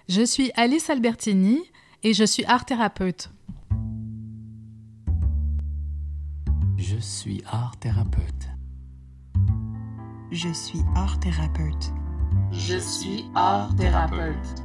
Je suis Alice Albertini et je suis art-thérapeute. Je suis art-thérapeute. Je suis art-thérapeute. Je suis art-thérapeute.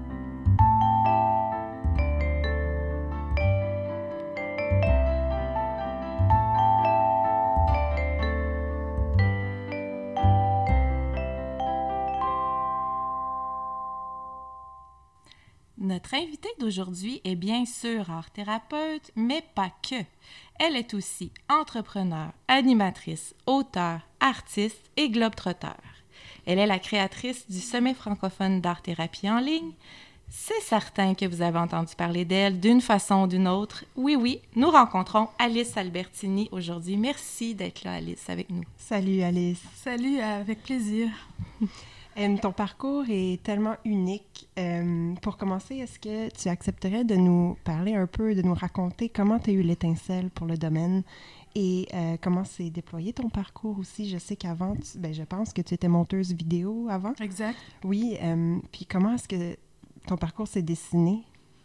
Notre invitée d'aujourd'hui est bien sûr art-thérapeute, mais pas que. Elle est aussi entrepreneur, animatrice, auteure, artiste et globe-trotteur. Elle est la créatrice du Sommet francophone d'art-thérapie en ligne. C'est certain que vous avez entendu parler d'elle d'une façon ou d'une autre. Oui, nous rencontrons Alice Albertini aujourd'hui. Merci d'être là, Alice, avec nous. Salut Alice. Salut, avec plaisir. Ton parcours est tellement unique. Pour commencer, est-ce que tu accepterais de nous parler un peu, de nous raconter comment tu as eu l'étincelle pour le domaine et comment s'est déployé ton parcours aussi? Je sais qu'avant, je pense que tu étais monteuse vidéo avant. Exact. Oui, puis comment est-ce que ton parcours s'est dessiné?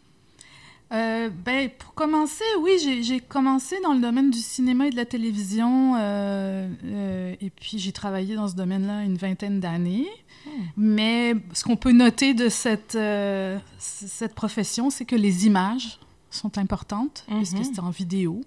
Pour commencer, oui, j'ai commencé dans le domaine du cinéma et de la télévision et puis j'ai travaillé dans ce domaine-là une 20aine d'années. Mais ce qu'on peut noter de cette profession, c'est que les images sont importantes, puisque c'était en vidéo.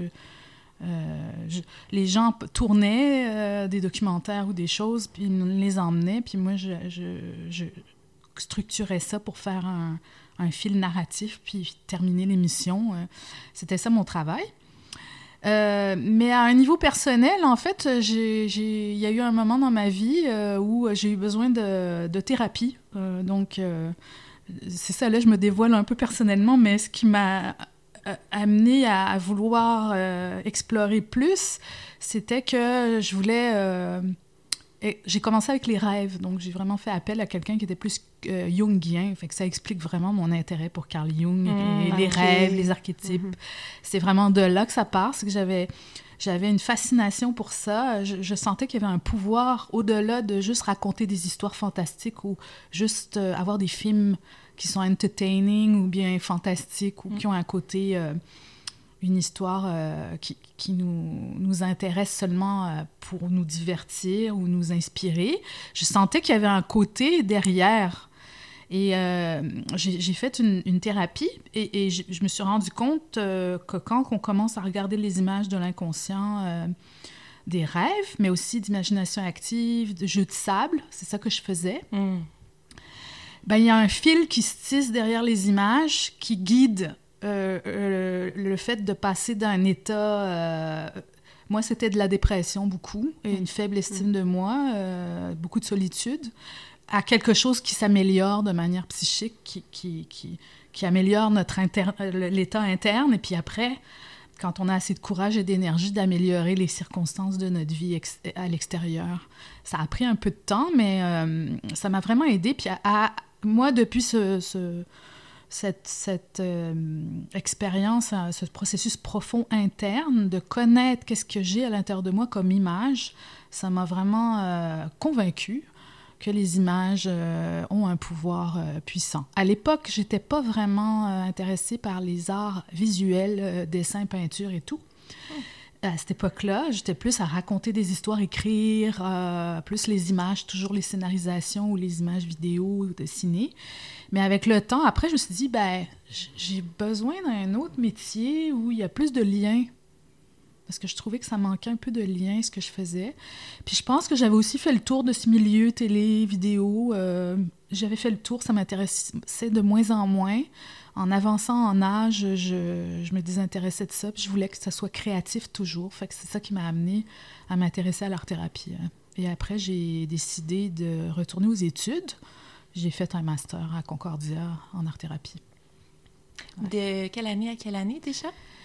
Les gens tournaient des documentaires ou des choses, puis ils nous les emmenaient, puis moi, je structurais ça pour faire un fil narratif, puis terminer l'émission. C'était ça mon travail. Mais à un niveau personnel, en fait, il y a eu un moment dans ma vie où j'ai eu besoin de thérapie. C'est ça, là, je me dévoile un peu personnellement, mais ce qui m'a amené à vouloir explorer plus, c'était que je voulais... j'ai commencé avec les rêves, donc j'ai vraiment fait appel à quelqu'un qui était plus jungien, fait que ça explique vraiment mon intérêt pour Carl Jung et les rêves, les archétypes. C'est vraiment de là que ça part, c'est que j'avais une fascination pour ça. Je sentais qu'il y avait un pouvoir au-delà de juste raconter des histoires fantastiques ou juste avoir des films qui sont entertaining ou bien fantastiques ou qui ont un côté... une histoire qui nous intéresse seulement pour nous divertir ou nous inspirer. Je sentais qu'il y avait un côté derrière. Et j'ai fait une thérapie et je me suis rendu compte que quand on commence à regarder les images de l'inconscient, des rêves, mais aussi d'imagination active, de jeux de sable, c'est ça que je faisais, il y a un fil qui se tisse derrière les images qui guide le fait de passer d'un état... moi, c'était de la dépression, beaucoup, et une faible estime de moi, beaucoup de solitude, à quelque chose qui s'améliore de manière psychique, qui améliore l'état interne, et puis après, quand on a assez de courage et d'énergie, d'améliorer les circonstances de notre vie à l'extérieur. Ça a pris un peu de temps, mais ça m'a vraiment aidée. Puis moi, depuis cette expérience, ce processus profond interne, de connaître qu'est-ce que j'ai à l'intérieur de moi comme image, ça m'a vraiment convaincue que les images ont un pouvoir puissant. À l'époque, je n'étais pas vraiment intéressée par les arts visuels, dessin, peinture et tout. À cette époque-là, j'étais plus à raconter des histoires, écrire, plus les images, toujours les scénarisations ou les images vidéo de ciné. Mais avec le temps, après, je me suis dit, j'ai besoin d'un autre métier où il y a plus de liens. Parce que je trouvais que ça manquait un peu de liens, ce que je faisais. Puis je pense que j'avais aussi fait le tour de ce milieu télé, vidéo. J'avais fait le tour, ça m'intéressait de moins en moins. En avançant en âge, je me désintéressais de ça, puis je voulais que ça soit créatif toujours. Fait que c'est ça qui m'a amenée à m'intéresser à l'art-thérapie. Et après, j'ai décidé de retourner aux études. J'ai fait un master à Concordia en art-thérapie. Ouais. De quelle année à quelle année déjà?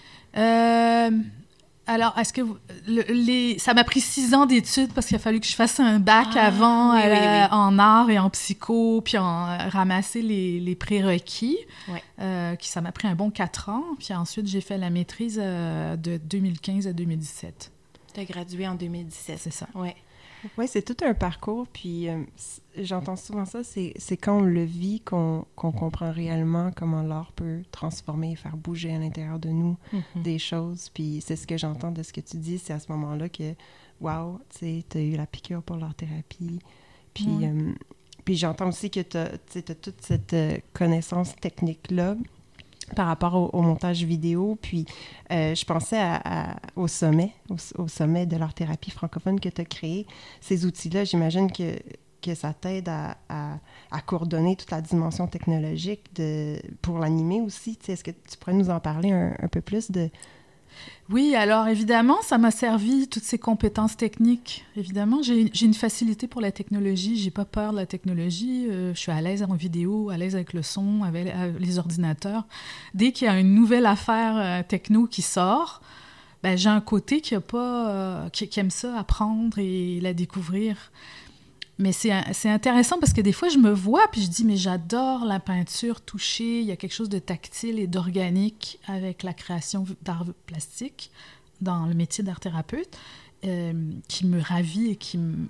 Alors, est-ce que ça m'a pris 6 ans d'études parce qu'il a fallu que je fasse un bac avant en art et en psycho, puis ramasser les prérequis. Ouais. Ça m'a pris un bon 4 ans. Puis ensuite, j'ai fait la maîtrise de 2015 à 2017. Tu as gradué en 2017. C'est ça. Oui. Oui, c'est tout un parcours, puis j'entends souvent ça, c'est quand on le vit qu'on comprend réellement comment l'art peut transformer et faire bouger à l'intérieur de nous des choses, puis c'est ce que j'entends de ce que tu dis, c'est à ce moment-là que, wow, tu sais, t'as eu la piqûre pour l'art-thérapie, puis, puis j'entends aussi que t'as toute cette connaissance technique-là par rapport au montage vidéo, puis je pensais au sommet de l'art-thérapie francophone que tu as créé. Ces outils-là, j'imagine que ça t'aide à coordonner toute la dimension technologique pour l'animer aussi. Tu sais, est-ce que tu pourrais nous en parler un peu plus de... Oui, alors évidemment, ça m'a servi, toutes ces compétences techniques. Évidemment, j'ai une facilité pour la technologie, j'ai pas peur de la technologie, je suis à l'aise en vidéo, à l'aise avec le son, avec les ordinateurs. Dès qu'il y a une nouvelle affaire techno qui sort, ben, j'ai un côté qui aime ça, apprendre et la découvrir. Mais c'est intéressant parce que des fois, je me vois puis je dis, mais j'adore la peinture touchée. Il y a quelque chose de tactile et d'organique avec la création d'art plastique dans le métier d'art-thérapeute qui me ravit et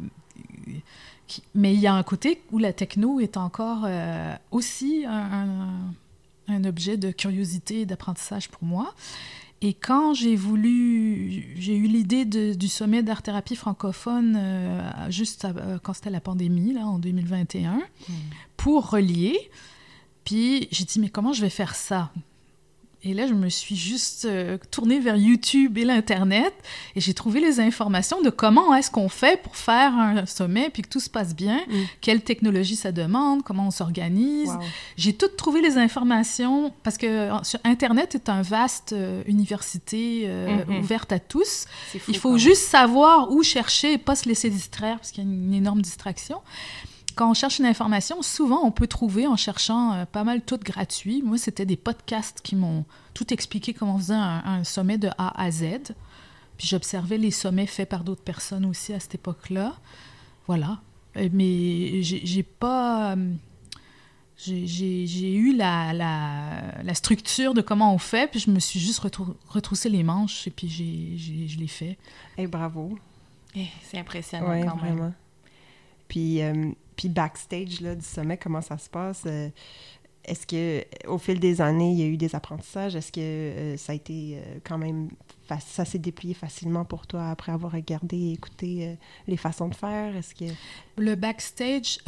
mais il y a un côté où la techno est encore aussi un objet de curiosité et d'apprentissage pour moi. Et quand j'ai eu l'idée du sommet d'art-thérapie francophone quand c'était la pandémie, là, en 2021, pour relier, puis j'ai dit, mais comment je vais faire ça? Et là, je me suis juste tournée vers YouTube et l'Internet et j'ai trouvé les informations de comment est-ce qu'on fait pour faire un sommet puis que tout se passe bien, quelle technologie ça demande, comment on s'organise. Wow. J'ai tout trouvé les informations parce que sur Internet est un vaste université ouverte à tous. Fou, il faut juste savoir où chercher et pas se laisser distraire parce qu'il y a une énorme distraction. Quand on cherche une information, souvent, on peut trouver en cherchant pas mal tout gratuit. Moi, c'était des podcasts qui m'ont tout expliqué comment on faisait un sommet de A à Z. Puis j'observais les sommets faits par d'autres personnes aussi à cette époque-là. Voilà. Mais j'ai pas... J'ai eu la structure de comment on fait, puis je me suis juste retroussé les manches, et puis je l'ai fait. Et bravo. C'est impressionnant quand même. Vraiment. Puis backstage là, du sommet, comment ça se passe? Est-ce qu'au fil des années, il y a eu des apprentissages? Est-ce que ça a été quand même... ça s'est déplié facilement pour toi après avoir regardé et écouté les façons de faire? Est-ce que... Le backstage...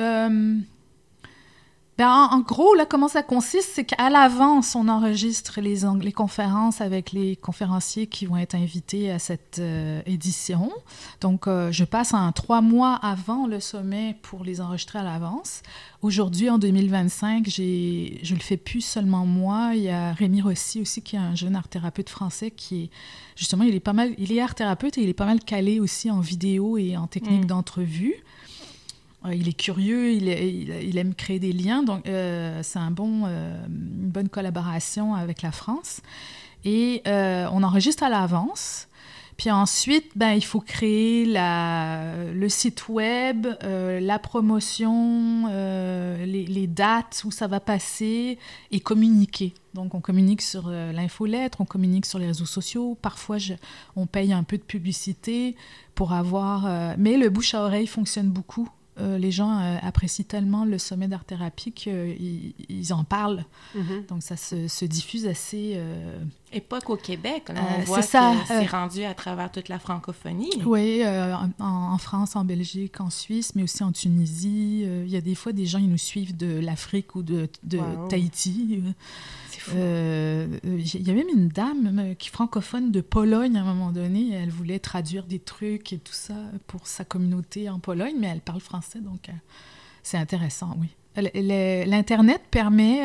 en gros, là, comment ça consiste, c'est qu'à l'avance, on enregistre les conférences avec les conférenciers qui vont être invités à cette édition. Donc, je passe 3 mois avant le sommet pour les enregistrer à l'avance. Aujourd'hui, en 2025, je le fais plus seulement moi. Il y a Rémi Rossi aussi, qui est un jeune art-thérapeute français qui est, justement, il est art-thérapeute et il est pas mal calé aussi en vidéo et en technique d'entrevue. Il est curieux, il aime créer des liens, donc c'est une bonne collaboration avec la France. Et on enregistre à l'avance. Puis ensuite, il faut créer le site web, la promotion, les dates où ça va passer et communiquer. Donc, on communique sur l'infolettre, on communique sur les réseaux sociaux. Parfois, on paye un peu de publicité pour avoir... mais le bouche à oreille fonctionne beaucoup. Les gens apprécient tellement le sommet d'art-thérapie qu'ils en parlent. Donc, ça se diffuse assez... Et pas qu'au Québec. Là, on voit que c'est rendu à travers toute la francophonie. Oui, en France, en Belgique, en Suisse, mais aussi en Tunisie. Il y a des fois des gens qui nous suivent de l'Afrique ou de Tahiti. C'est fou. Il y a même une dame qui est francophone de Pologne à un moment donné. Elle voulait traduire des trucs et tout ça pour sa communauté en Pologne, mais elle parle français, donc c'est intéressant, oui. L'Internet permet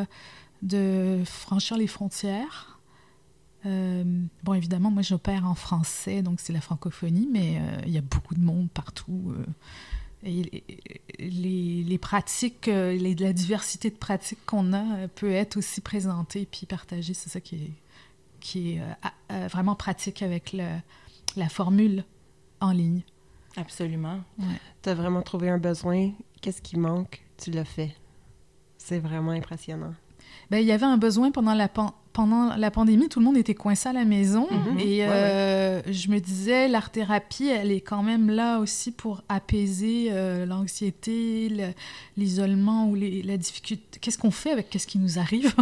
de franchir les frontières. Évidemment, moi, j'opère en français, donc c'est la francophonie, mais il y a beaucoup de monde partout. Et les pratiques, la diversité de pratiques qu'on a peut être aussi présentée puis partagée. C'est ça qui est vraiment pratique avec la formule en ligne. Absolument. Ouais. Tu as vraiment trouvé un besoin. Qu'est-ce qui manque? Tu l'as fait. C'est vraiment impressionnant. Il y avait un besoin pendant pendant la pandémie, tout le monde était coincé à la maison. Et Ouais. je me disais, l'art-thérapie, elle est quand même là aussi pour apaiser l'anxiété, l'isolement ou la difficulté. Qu'est-ce qu'on fait avec ce qui nous arrive?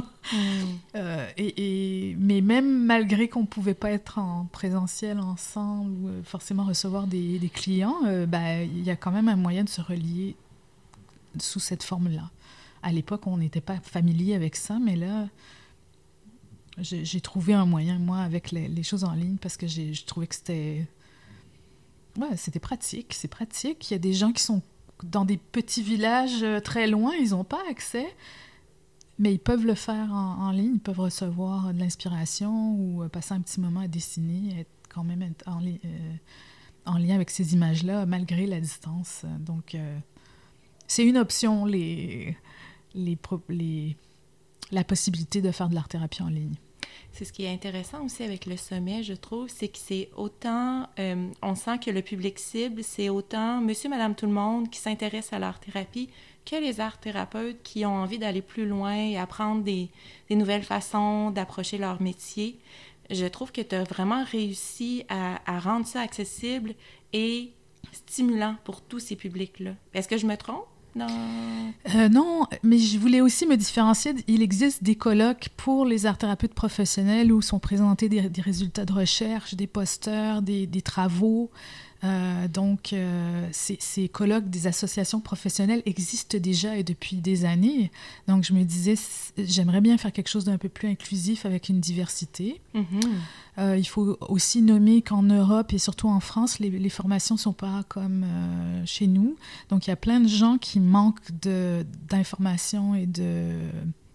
Mais même malgré qu'on ne pouvait pas être en présentiel ensemble ou forcément recevoir des clients, il y a quand même un moyen de se relier sous cette forme-là. À l'époque, on n'était pas familier avec ça, mais là, j'ai trouvé un moyen, moi, avec les choses en ligne, parce que je trouvais que c'était... Ouais, c'était pratique, c'est pratique. Il y a des gens qui sont dans des petits villages très loin, ils n'ont pas accès, mais ils peuvent le faire en ligne, ils peuvent recevoir de l'inspiration ou passer un petit moment à dessiner, être quand même en lien avec ces images-là, malgré la distance. Donc, c'est une option, la possibilité de faire de l'art-thérapie en ligne. C'est ce qui est intéressant aussi avec le sommet, je trouve, c'est que c'est autant, on sent que le public cible, c'est autant monsieur, madame, tout le monde qui s'intéresse à l'art-thérapie que les art-thérapeutes qui ont envie d'aller plus loin et apprendre des nouvelles façons d'approcher leur métier. Je trouve que tu as vraiment réussi à rendre ça accessible et stimulant pour tous ces publics-là. Est-ce que je me trompe? Non, mais je voulais aussi me différencier. Il existe des colloques pour les art-thérapeutes professionnels où sont présentés des résultats de recherche, des posters, des travaux. Donc, ces colloques des associations professionnelles existent déjà et depuis des années. Donc, je me disais, j'aimerais bien faire quelque chose d'un peu plus inclusif avec une diversité. Il faut aussi nommer qu'en Europe et surtout en France, les formations ne sont pas comme chez nous. Donc, il y a plein de gens qui manquent d'informations et de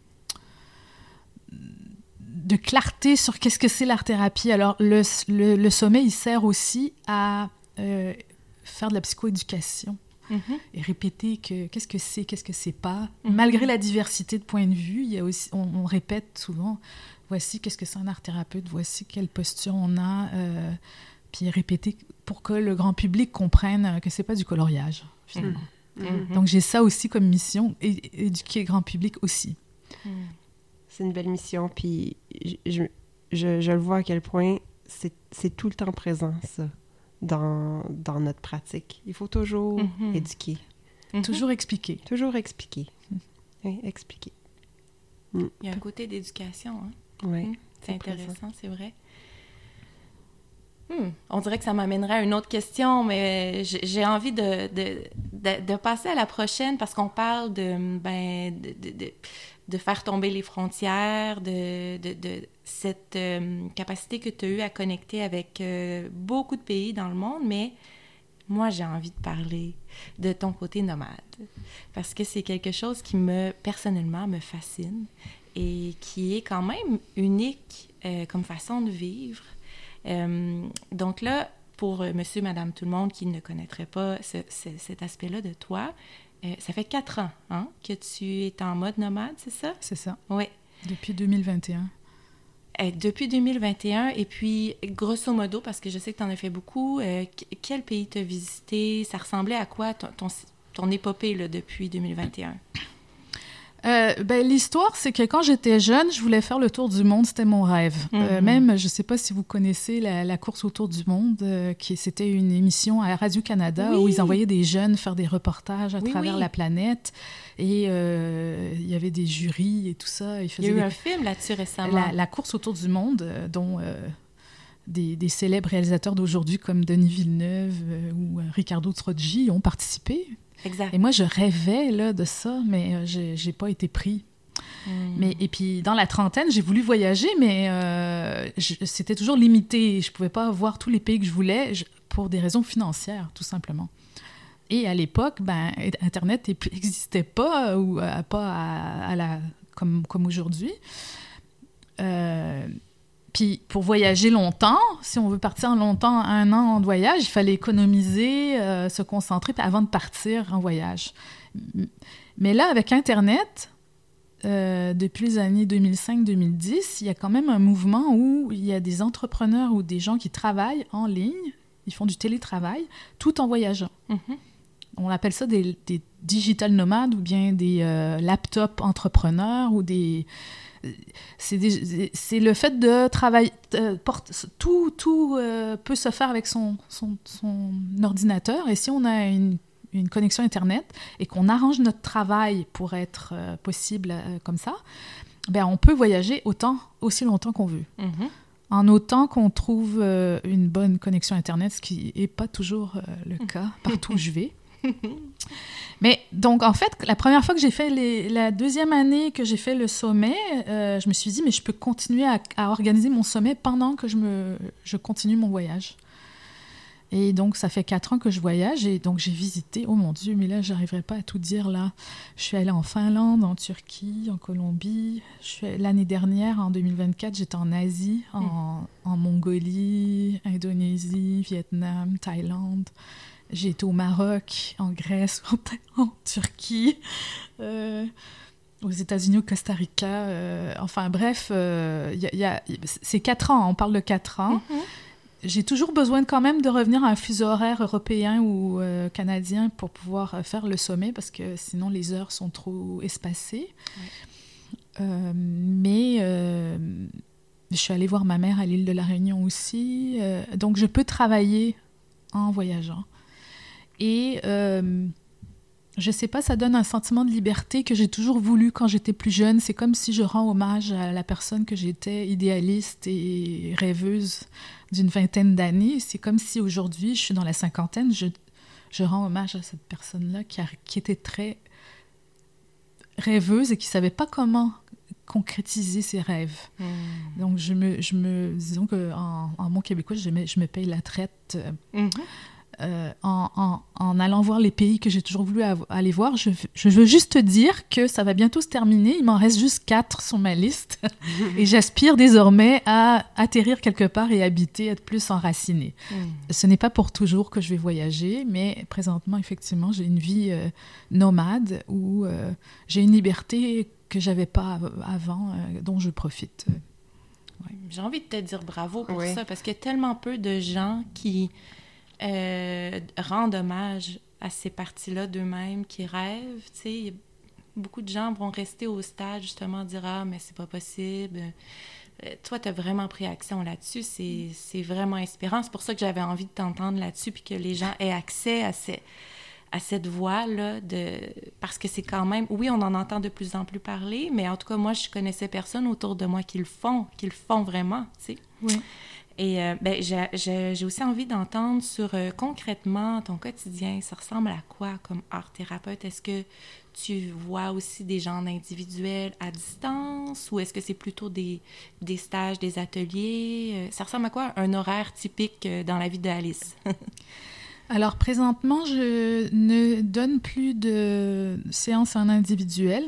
clarté sur qu'est-ce que c'est l'art-thérapie. Alors, le sommet, il sert aussi à faire de la psychoéducation et répéter qu'est-ce que c'est pas. Malgré la diversité de points de vue, il y a aussi, on répète souvent, voici qu'est-ce que c'est un art-thérapeute, voici quelle posture on a, puis répéter pour que le grand public comprenne que c'est pas du coloriage, finalement. Donc j'ai ça aussi comme mission, éduquer le grand public aussi. C'est une belle mission, puis je le vois à quel point c'est tout le temps présent, ça. Dans notre pratique. Il faut toujours éduquer. Toujours expliquer. Toujours expliquer. Oui, expliquer. Il y a un côté d'éducation. Hein? Oui. C'est intéressant, c'est vrai. On dirait que ça m'amènerait à une autre question, mais j'ai envie de passer à la prochaine parce qu'on parle de faire tomber les frontières, de cette capacité que tu as eue à connecter avec beaucoup de pays dans le monde, mais moi, j'ai envie de parler de ton côté nomade parce que c'est quelque chose qui, personnellement, me fascine et qui est quand même unique comme façon de vivre. Donc là, pour monsieur, madame, tout le monde qui ne connaîtrait pas cet aspect-là de toi, ça fait 4 ans que tu es en mode nomade, c'est ça? C'est ça. Oui. Depuis 2021. Depuis 2021, et puis, grosso modo, parce que je sais que tu en as fait beaucoup, quel pays t'as visité? Ça ressemblait à quoi ton épopée là, depuis 2021? L'histoire, c'est que quand j'étais jeune, je voulais faire le tour du monde, c'était mon rêve. Même, je ne sais pas si vous connaissez la course autour du monde, c'était une émission à Radio-Canada où ils envoyaient des jeunes faire des reportages à travers la planète. Et il y avait des jurys et tout ça. Il y a eu un film là-dessus récemment. La course autour du monde, dont des célèbres réalisateurs d'aujourd'hui comme Denis Villeneuve ou Ricardo Troggi ont participé. Exact. Et moi, je rêvais là, de ça, mais j'ai pas été pris. Et puis, dans la trentaine, j'ai voulu voyager, mais c'était toujours limité. Je pouvais pas voir tous les pays que je voulais pour des raisons financières, tout simplement. Et à l'époque, Internet n'existait pas, ou pas comme aujourd'hui. Puis pour voyager longtemps, si on veut partir longtemps, 1 an de voyage, il fallait économiser, se concentrer avant de partir en voyage. Mais là, avec Internet, depuis les années 2005-2010, il y a quand même un mouvement où il y a des entrepreneurs ou des gens qui travaillent en ligne, ils font du télétravail, tout en voyageant. on appelle ça des digital nomades ou bien des laptop entrepreneurs ou des... C'est le fait de travailler... tout peut se faire avec son ordinateur. Et si on a une connexion Internet et qu'on arrange notre travail pour être possible comme ça, ben on peut voyager aussi longtemps qu'on veut. Mhm. En autant qu'on trouve une bonne connexion Internet, ce qui n'est pas toujours le cas partout où je vais. Mais donc, en fait, la première fois que j'ai fait la deuxième année que j'ai fait le sommet, je me suis dit, mais je peux continuer à organiser mon sommet pendant que je continue mon voyage. Et donc, ça fait 4 ans que je voyage et donc j'ai visité, oh mon Dieu, mais là, j'arriverai pas à tout dire là. Je suis allée en Finlande, en Turquie, en Colombie. L'année dernière, en 2024, j'étais en Asie, en Mongolie, Indonésie, Vietnam, Thaïlande. J'ai été au Maroc, en Grèce, en Turquie, aux États-Unis, au Costa Rica. Enfin bref, c'est 4 ans, on parle de 4 ans. Mm-hmm. J'ai toujours besoin quand même de revenir à un fuseau horaire européen ou canadien pour pouvoir faire le sommet parce que sinon les heures sont trop espacées. Ouais. Mais je suis allée voir ma mère à l'île de la Réunion aussi. Donc je peux travailler en voyageant. Et je sais pas, ça donne un sentiment de liberté que j'ai toujours voulu quand j'étais plus jeune. C'est comme si je rends hommage à la personne que j'étais, idéaliste et rêveuse d'une vingtaine d'années. C'est comme si aujourd'hui, je suis dans la cinquantaine, je rends hommage à cette personne-là qui était très rêveuse et qui savait pas comment concrétiser ses rêves. Donc, disons qu'en bon québécois, je me paye la traite. En allant voir les pays que j'ai toujours voulu aller voir, je veux juste te dire que ça va bientôt se terminer. Il m'en reste juste 4 sur ma liste. Et j'aspire désormais à atterrir quelque part et habiter, être plus enracinée. Ce n'est pas pour toujours que je vais voyager, mais présentement, effectivement, j'ai une vie nomade où j'ai une liberté que j'avais pas avant, dont je profite. Ouais. J'ai envie de te dire bravo pour ça, parce qu'il y a tellement peu de gens qui... rendent hommage à ces parties-là d'eux-mêmes qui rêvent, tu sais. Beaucoup de gens vont rester au stade, justement, dire « Ah, mais c'est pas possible ». Toi, tu as vraiment pris action là-dessus. C'est vraiment inspirant. C'est pour ça que j'avais envie de t'entendre là-dessus puis que les gens aient accès à cette voie-là, parce que c'est quand même... Oui, on en entend de plus en plus parler, mais en tout cas, moi, je connaissais personne autour de moi qui le font vraiment, tu sais. Oui. Et j'ai aussi envie d'entendre sur concrètement ton quotidien. Ça ressemble à quoi comme art thérapeute? Est-ce que tu vois aussi des gens individuels à distance ou est-ce que c'est plutôt des stages, des ateliers? Ça ressemble à quoi un horaire typique dans la vie d'Alice? Alors, présentement, je ne donne plus de séances en individuel.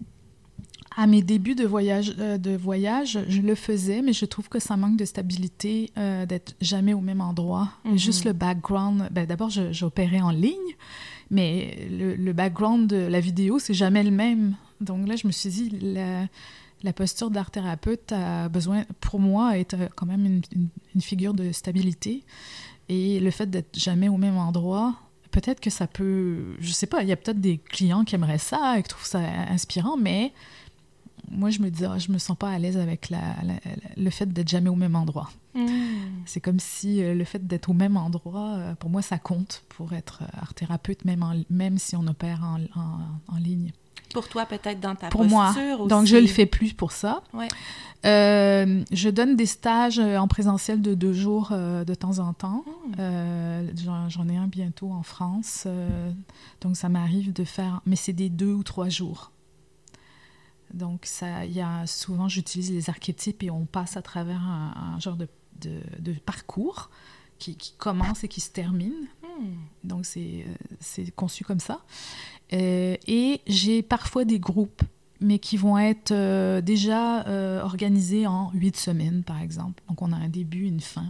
À mes débuts de voyage, je le faisais, mais je trouve que ça manque de stabilité d'être jamais au même endroit. Mm-hmm. Juste le background... d'abord, j'opérais en ligne, mais le background de la vidéo, c'est jamais le même. Donc là, je me suis dit, la posture d'art thérapeute a besoin, pour moi, être quand même une figure de stabilité. Et le fait d'être jamais au même endroit... Peut-être que ça peut... Je sais pas, il y a peut-être des clients qui aimeraient ça et qui trouvent ça inspirant, mais moi, je me dis, je me sens pas à l'aise avec le fait d'être jamais au même endroit. C'est comme si le fait d'être au même endroit, pour moi, ça compte pour être art thérapeute, même si on opère en ligne. Pour toi, peut-être dans ta posture moi. Aussi. Donc, je le fais plus pour ça. Ouais. Je donne des stages en présentiel de 2 jours de temps en temps. J'en ai un bientôt en France. Donc, ça m'arrive de faire... Mais c'est des 2 ou 3 jours. Donc, souvent, j'utilise les archétypes et on passe à travers un genre de parcours qui commence et qui se termine. Donc, c'est conçu comme ça. Et j'ai parfois des groupes, mais qui vont être déjà organisés en 8 semaines, par exemple. Donc, on a un début, une fin.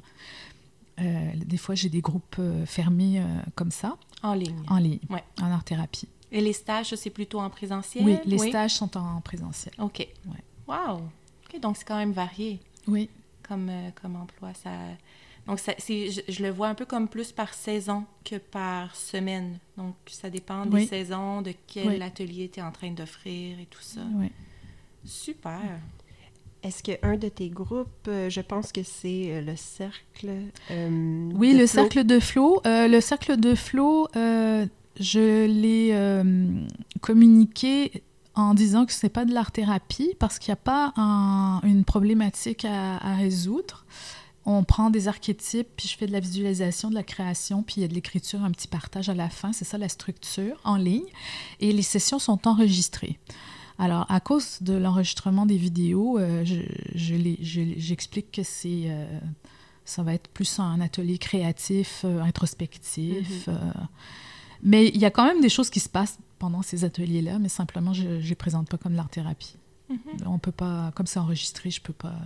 Des fois, j'ai des groupes fermés comme ça. En ligne. En ligne, ouais. En art-thérapie. Et les stages, ça, c'est plutôt en présentiel? Oui, les stages sont en présentiel. OK. Ouais. Wow! OK, donc c'est quand même varié. Oui. Comme emploi. Donc, je le vois un peu comme plus par saison que par semaine. Donc, ça dépend des saisons, de quel atelier tu es en train d'offrir et tout ça. Oui. Super! Est-ce qu'un de tes groupes, je pense que c'est le cercle oui, de le Flo. cercle de Flo. Le cercle de Flo, je l'ai communiqué en disant que ce n'est pas de l'art-thérapie parce qu'il n'y a pas une problématique à résoudre. On prend des archétypes, puis je fais de la visualisation, de la création, puis il y a de l'écriture, un petit partage à la fin. C'est ça la structure en ligne. Et les sessions sont enregistrées. Alors, à cause de l'enregistrement des vidéos, j'explique que ça va être plus un atelier créatif, introspectif. Mais il y a quand même des choses qui se passent pendant ces ateliers-là, mais simplement, je ne les présente pas comme de l'art-thérapie. On peut pas, comme c'est enregistré, je ne peux pas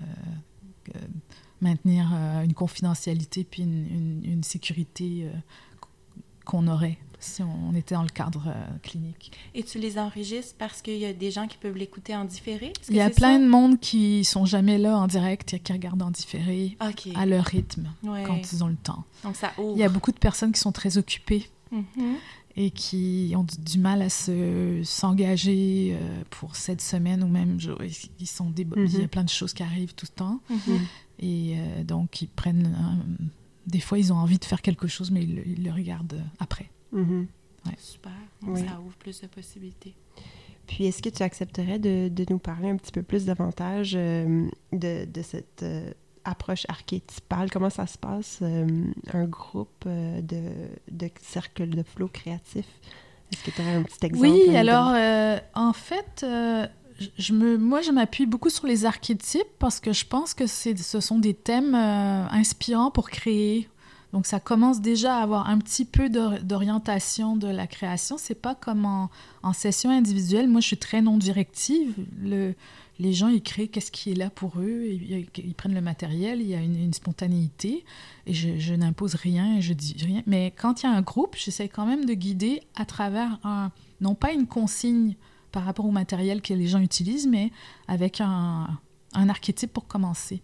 maintenir une confidentialité puis une sécurité qu'on aurait si on était dans le cadre clinique. Et tu les enregistres parce qu'il y a des gens qui peuvent l'écouter en différé? Il y a plein de monde qui sont jamais là en direct, qui regardent en différé à leur rythme, quand ils ont le temps. Donc ça ouvre. Il y a beaucoup de personnes qui sont très occupées et qui ont du mal à s'engager pour cette semaine ou même ils sont il y a plein de choses qui arrivent tout le temps. Et donc, ils prennent... des fois, ils ont envie de faire quelque chose, mais ils le regardent après. Super. Donc, ça ouvre plus de possibilités. Puis, est-ce que tu accepterais de nous parler un petit peu plus davantage de cette approche archétypale? Comment ça se passe, un groupe de cercle de flow créatif? Est-ce que tu aurais un petit exemple? Oui, alors, en fait... moi, je m'appuie beaucoup sur les archétypes parce que je pense que ce sont des thèmes inspirants pour créer. Donc, ça commence déjà à avoir un petit peu d'orientation de la création. C'est pas comme en session individuelle. Moi, je suis très non-directive. Les gens, ils créent qu'est-ce qui est là pour eux. Ils prennent le matériel. Il y a une spontanéité. Et je n'impose rien et je dis rien. Mais quand il y a un groupe, j'essaie quand même de guider à travers non pas une consigne par rapport au matériel que les gens utilisent, mais avec un archétype pour commencer.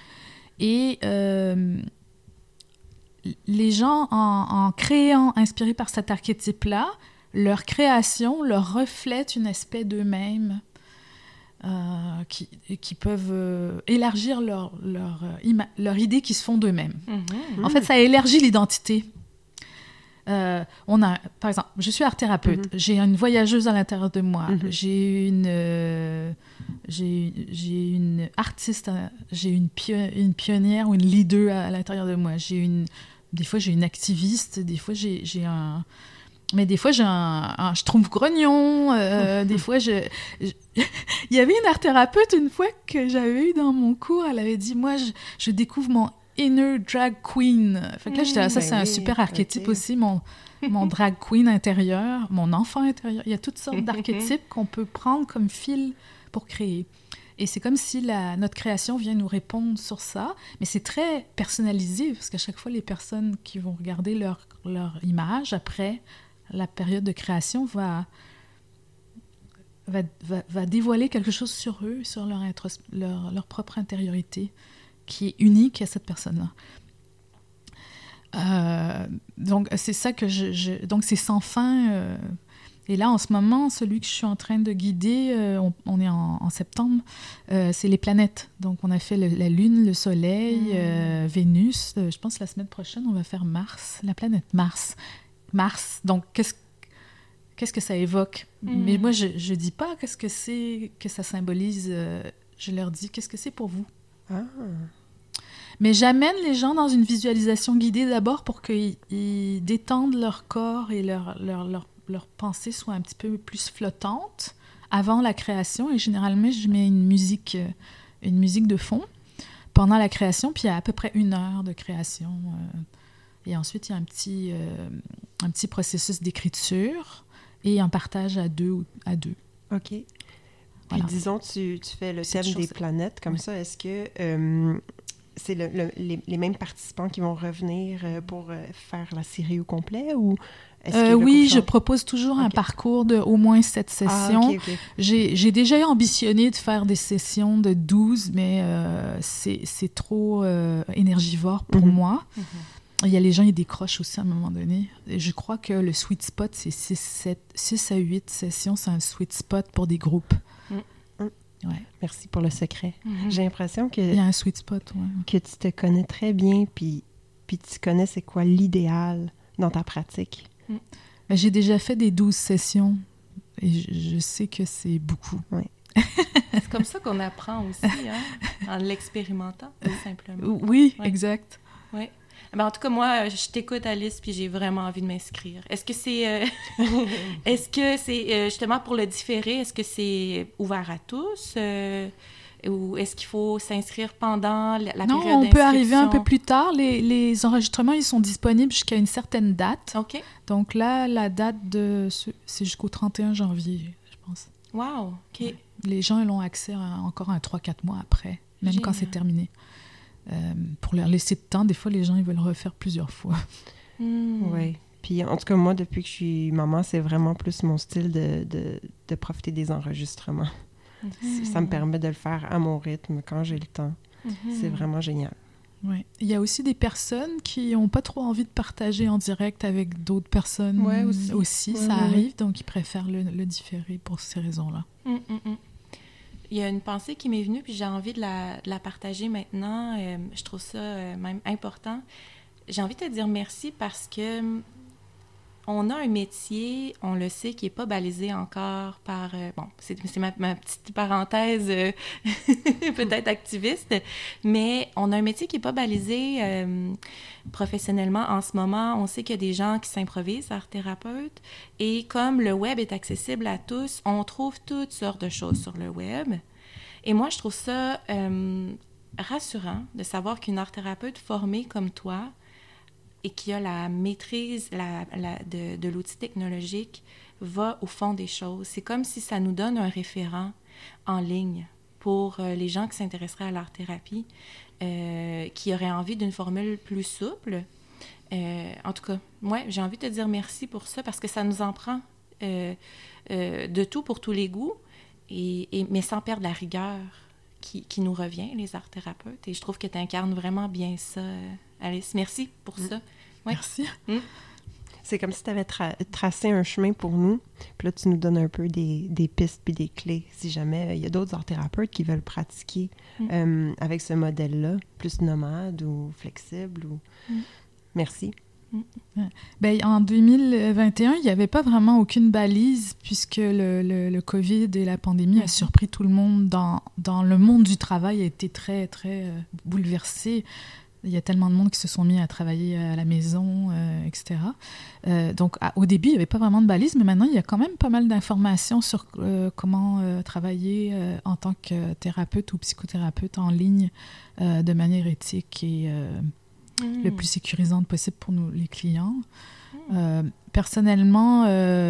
Et les gens, en créant, inspirés par cet archétype-là, leur création leur reflète une espèce d'eux-mêmes qui peuvent élargir leur idée qui se font d'eux-mêmes. En fait, ça élargit l'identité. Par exemple, je suis art-thérapeute, j'ai une voyageuse à l'intérieur de moi, j'ai une artiste, j'ai une pionnière ou une leader à l'intérieur de moi, des fois j'ai une activiste, des fois j'ai mais des fois j'ai je trouve grognon, des fois il y avait une art-thérapeute une fois que j'avais eu dans mon cours, elle avait dit, moi je découvre mon inner drag queen. Fait que là, j'étais là, ça, c'est un super archétype aussi, mon drag queen intérieur, mon enfant intérieur. Il y a toutes sortes d'archétypes qu'on peut prendre comme fil pour créer. Et c'est comme si notre création vient nous répondre sur ça, mais c'est très personnalisé, parce qu'à chaque fois, les personnes qui vont regarder leur image après la période de création va dévoiler quelque chose sur eux, sur leur propre intériorité, qui est unique à cette personne-là. Donc, c'est ça que donc, c'est sans fin. Et là, en ce moment, celui que je suis en train de guider, on est en septembre, c'est les planètes. Donc, on a fait la Lune, le Soleil, Vénus. Je pense que la semaine prochaine, on va faire Mars, la planète Mars. Donc, qu'est-ce que ça évoque? Mais moi, je dis pas qu'est-ce que c'est que ça symbolise. Je leur dis qu'est-ce que c'est pour vous. Mais j'amène les gens dans une visualisation guidée d'abord pour qu'ils détendent leur corps et leur pensée soit un petit peu plus flottante avant la création. Et généralement, je mets une musique de fond pendant la création, puis il y a à peu près 1 heure de création. Et ensuite, il y a un petit processus d'écriture et un partage à deux. OK. Puis voilà. disons, tu fais le thème des planètes comme ça. Est-ce que c'est les mêmes participants qui vont revenir pour faire la série au complet ou oui, je propose toujours un parcours de au moins 7 sessions. OK. J'ai déjà ambitionné de faire des sessions de 12, mais c'est trop énergivore pour moi. Il y a les gens, ils décrochent aussi à un moment donné. Et je crois que le sweet spot, c'est 6 à 8 sessions. C'est un sweet spot pour des groupes. Ouais. Merci pour le secret. J'ai l'impression Il y a un sweet spot, que tu te connais très bien, puis tu connais c'est quoi l'idéal dans ta pratique. Mais j'ai déjà fait des 12 sessions et je sais que c'est beaucoup. Oui. C'est comme ça qu'on apprend aussi, en l'expérimentant, tout simplement. Oui, exact. Oui. Ben, en tout cas, moi, je t'écoute, Alice, puis j'ai vraiment envie de m'inscrire. Est-ce que c'est justement pour le différer, est-ce que c'est ouvert à tous? Ou est-ce qu'il faut s'inscrire pendant la période d'inscription? Non, on peut arriver un peu plus tard. Les enregistrements, ils sont disponibles jusqu'à une certaine date. OK. Donc là, la date c'est jusqu'au 31 janvier, je pense. Wow, OK. Ouais. Les gens, ils ont accès encore 3-4 mois après, même quand c'est terminé. Pour leur laisser de temps, des fois, les gens, ils veulent refaire plusieurs fois. Oui. Puis en tout cas, moi, depuis que je suis maman, c'est vraiment plus mon style de profiter des enregistrements. Ça me permet de le faire à mon rythme, quand j'ai le temps. C'est vraiment génial. Oui. Il y a aussi des personnes qui n'ont pas trop envie de partager en direct avec d'autres personnes aussi. Ça arrive, donc ils préfèrent le différer pour ces raisons-là. Il y a une pensée qui m'est venue, puis j'ai envie de la partager maintenant. Je trouve ça même important. J'ai envie de te dire merci parce que on a un métier, on le sait, qui n'est pas balisé encore par... c'est ma petite parenthèse peut-être activiste, mais on a un métier qui n'est pas balisé professionnellement en ce moment. On sait qu'il y a des gens qui s'improvisent art-thérapeutes et comme le web est accessible à tous, on trouve toutes sortes de choses sur le web. Et moi, je trouve ça rassurant de savoir qu'une art-thérapeute formée comme toi et qui a la maîtrise de l'outil technologique va au fond des choses. C'est comme si ça nous donne un référent en ligne pour les gens qui s'intéresseraient à l'art-thérapie, qui auraient envie d'une formule plus souple. En tout cas, moi, j'ai envie de te dire merci pour ça, parce que ça nous en prend de tout pour tous les goûts, mais sans perdre la rigueur qui nous revient, les art-thérapeutes. Et je trouve que tu incarnes vraiment bien ça, Alice. Merci pour ça. Ouais. Merci. C'est comme si tu avais tracé un chemin pour nous, puis là, tu nous donnes un peu des pistes puis des clés, si jamais il y a d'autres art-thérapeutes qui veulent pratiquer avec ce modèle-là, plus nomade ou flexible. Merci. Bien, en 2021, il n'y avait pas vraiment aucune balise puisque le COVID et la pandémie a surpris tout le monde dans le monde du travail, a été très, très bouleversé. Il y a tellement de monde qui se sont mis à travailler à la maison, etc. Donc, au début, il n'y avait pas vraiment de balise, mais maintenant, il y a quand même pas mal d'informations sur comment travailler en tant que thérapeute ou psychothérapeute en ligne de manière éthique et le plus sécurisante possible pour nous, les clients. Personnellement,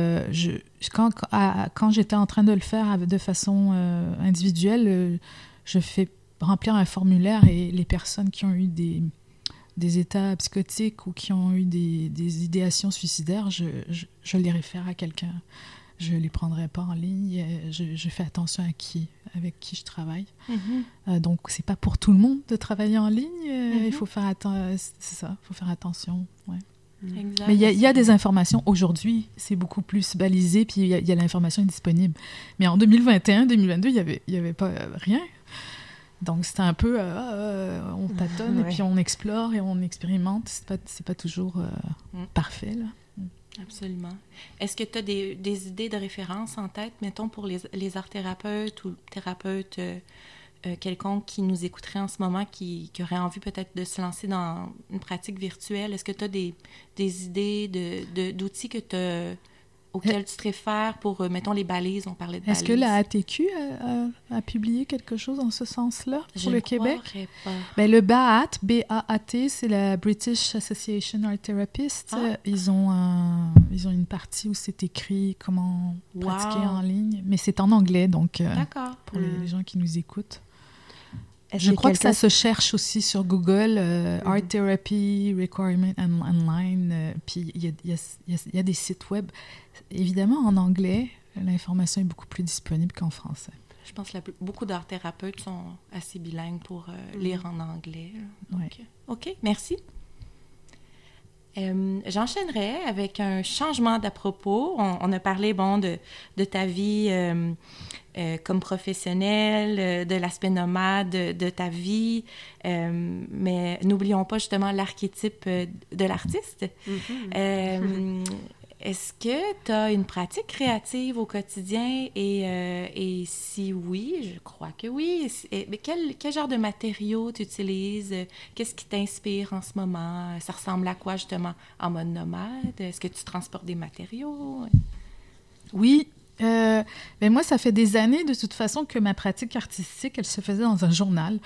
quand j'étais en train de le faire de façon individuelle, je fais remplir un formulaire et les personnes qui ont eu des états psychotiques ou qui ont eu des idéations suicidaires, je les réfère à quelqu'un. Je ne les prendrai pas en ligne. Je fais attention avec qui je travaille. Donc, ce n'est pas pour tout le monde de travailler en ligne. Il faut faire c'est ça, il faut faire attention. Ouais. Exact. Mais il y a des informations. Aujourd'hui, c'est beaucoup plus balisé, puis il y a l'information est disponible. Mais en 2021, 2022, il y avait pas rien. Donc, c'était un peu, on tâtonne, et puis on explore et on expérimente. C'est pas toujours parfait, là. Absolument. Est-ce que tu as des idées de référence en tête, mettons, pour les art-thérapeutes ou thérapeutes quelconques qui nous écouteraient en ce moment, qui auraient envie peut-être de se lancer dans une pratique virtuelle? Est-ce que tu as des idées d'outils auxquels tu te réfères pour, mettons, les balises? On parlait de balises. Est-ce que la ATQ a publié quelque chose en ce sens-là pour le Québec? Pas. Ben, le BAAT, B-A-A-T, c'est la British Association Art Therapists. Ils ont une partie où c'est écrit comment pratiquer en ligne, mais c'est en anglais, donc D'accord. pour les gens qui nous écoutent. Je crois que ça se cherche aussi sur Google, Art Therapy Requirement Online, puis il y a des sites web, évidemment en anglais, l'information est beaucoup plus disponible qu'en français. Je pense que beaucoup d'art-thérapeutes sont assez bilingues pour lire en anglais. Donc, ouais. OK, merci. J'enchaînerai avec un changement d'à propos. On a parlé, de ta vie comme professionnelle, de l'aspect nomade de ta vie, mais n'oublions pas justement l'archétype de l'artiste. Est-ce que tu as une pratique créative au quotidien et si oui, je crois que oui. Mais quel genre de matériaux tu utilises? Qu'est-ce qui t'inspire en ce moment? Ça ressemble à quoi justement en mode nomade? Est-ce que tu transportes des matériaux? Oui. Mais moi, ça fait des années de toute façon que ma pratique artistique, elle se faisait dans un journal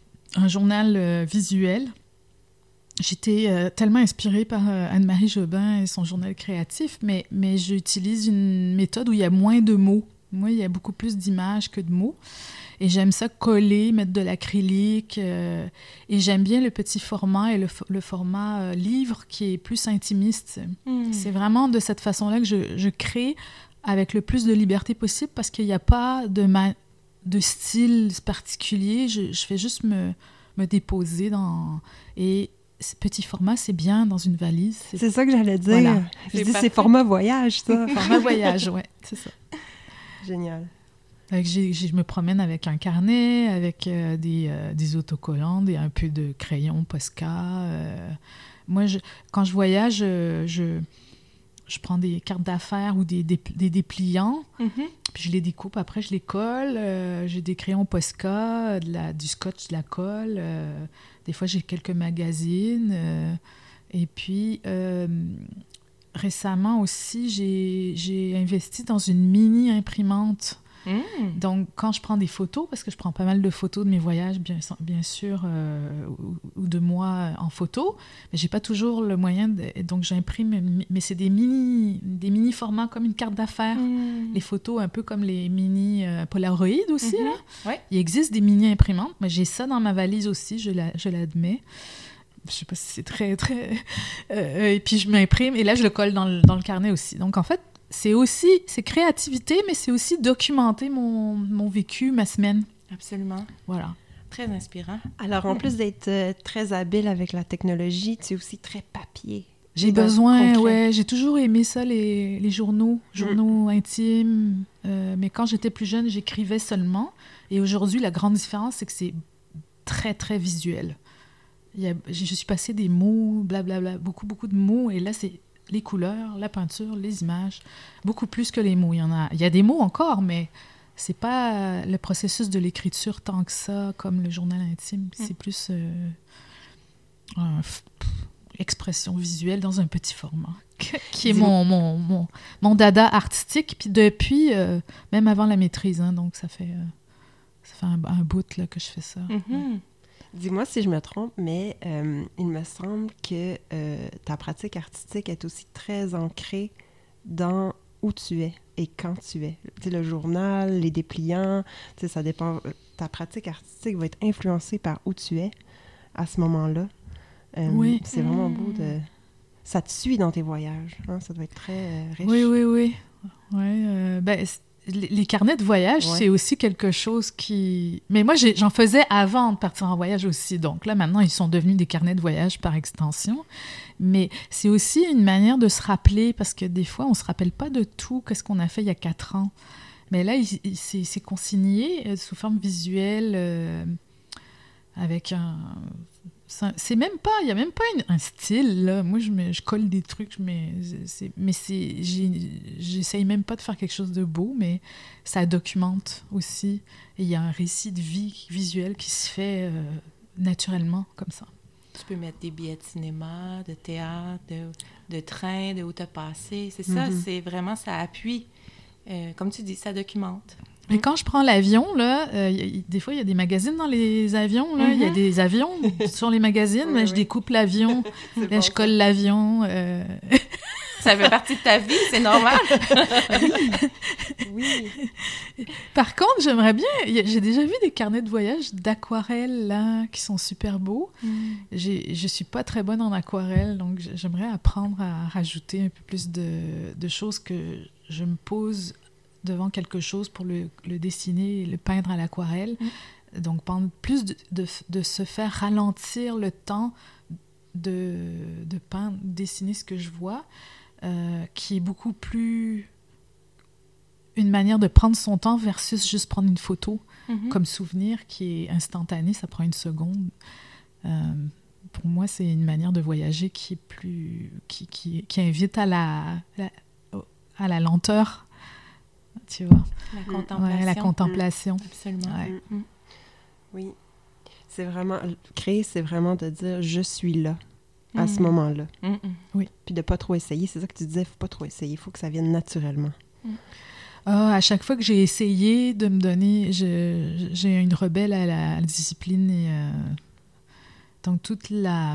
visuel. J'étais tellement inspirée par Anne-Marie Jobin et son journal créatif, mais j'utilise une méthode où il y a moins de mots. Moi, il y a beaucoup plus d'images que de mots. Et j'aime ça coller, mettre de l'acrylique. Et j'aime bien le petit format et le format livre qui est plus intimiste. C'est vraiment de cette façon-là que je crée avec le plus de liberté possible parce qu'il n'y a pas de style particulier. Je fais juste me déposer dans... Et ce petit format, c'est bien dans une valise. C'est ça que j'allais dire. Voilà. C'est format voyage, ça. Format voyage, oui, c'est ça. Génial. Je me promène avec un carnet, avec des autocollants, un peu de crayon Posca. Moi, quand je voyage, je prends des cartes d'affaires ou des dépliants, puis je les découpe, après je les colle. J'ai des crayons Posca, du scotch, de la colle. Des fois, j'ai quelques magazines. Et puis, récemment aussi, j'ai investi dans une mini-imprimante. Donc, quand je prends des photos, parce que je prends pas mal de photos de mes voyages, bien sûr, ou de moi en photo, mais j'ai pas toujours le moyen donc j'imprime, mais c'est des mini formats comme une carte d'affaires. Les photos un peu comme les mini Polaroid aussi, là. Ouais. Il existe des mini imprimantes, mais j'ai ça dans ma valise aussi, je l'admets. Je sais pas si c'est très, très... et puis je m'imprime, et là je le colle dans le carnet aussi. Donc en fait, c'est créativité, mais c'est aussi documenter mon vécu, ma semaine. Absolument. Voilà. Très inspirant. Alors, en plus d'être très habile avec la technologie, tu es aussi très papier. J'ai besoin, j'ai toujours aimé ça, les journaux intimes. Mais quand j'étais plus jeune, j'écrivais seulement. Et aujourd'hui, la grande différence, c'est que c'est très, très visuel. Je suis passée des mots, blablabla, beaucoup, beaucoup de mots. Et là, c'est les couleurs, la peinture, les images, beaucoup plus que les mots. Il y a des mots encore, mais c'est pas le processus de l'écriture tant que ça, comme le journal intime. C'est plus expression visuelle dans un petit format, qui est mon dada artistique. Puis depuis, même avant la maîtrise, hein, donc ça fait un bout là, que je fais ça. Ouais. Dis-moi si je me trompe, mais il me semble que ta pratique artistique est aussi très ancrée dans où tu es et quand tu es. Tu sais, le journal, les dépliants, tu sais, ça dépend. Ta pratique artistique va être influencée par où tu es à ce moment-là. Oui. C'est vraiment beau de... Ça te suit dans tes voyages. Hein? Ça doit être très riche. Oui. Les carnets de voyage, c'est aussi quelque chose qui... Mais moi, j'en faisais avant de partir en voyage aussi. Donc là, maintenant, ils sont devenus des carnets de voyage par extension. Mais c'est aussi une manière de se rappeler, parce que des fois, on ne se rappelle pas de tout, qu'est-ce qu'on a fait il y a 4 ans. Mais là, c'est consigné sous forme visuelle, avec un... C'est même pas... Il n'y a même pas un style, là. Moi, je colle des trucs, mais j'essaye même pas de faire quelque chose de beau, mais ça documente aussi. Et il y a un récit de vie visuel qui se fait naturellement, comme ça. Tu peux mettre des billets de cinéma, de théâtre, de train, de où tu as passé. C'est ça, c'est vraiment... Ça appuie. Comme tu dis, ça documente. Mais quand je prends l'avion, là, des fois, il y a des magazines dans les avions. Là. Il y a des avions sur les magazines. Là, je découpe l'avion. Là, je colle l'avion. Ça fait partie de ta vie, c'est normal. Oui. Par contre, j'aimerais bien... J'ai déjà vu des carnets de voyage d'aquarelle, là, qui sont super beaux. Je suis pas très bonne en aquarelle, donc j'aimerais apprendre à rajouter un peu plus de choses que je me pose devant quelque chose pour le dessiner et le peindre à l'aquarelle. Donc, plus de se faire ralentir le temps de peindre, dessiner ce que je vois, qui est beaucoup plus une manière de prendre son temps versus juste prendre une photo comme souvenir qui est instantané, ça prend une seconde. Pour moi, c'est une manière de voyager qui est plus... qui invite à la lenteur, tu vois. La contemplation. Ouais, la contemplation. Absolument. Ouais. Oui. C'est vraiment... Créer, c'est vraiment de dire « je suis là ». À ce moment-là. Oui. Puis de pas trop essayer. C'est ça que tu disais, faut pas trop essayer. Il faut que ça vienne naturellement. À chaque fois que j'ai essayé de me donner... J'ai une rebelle à la discipline et... donc, toute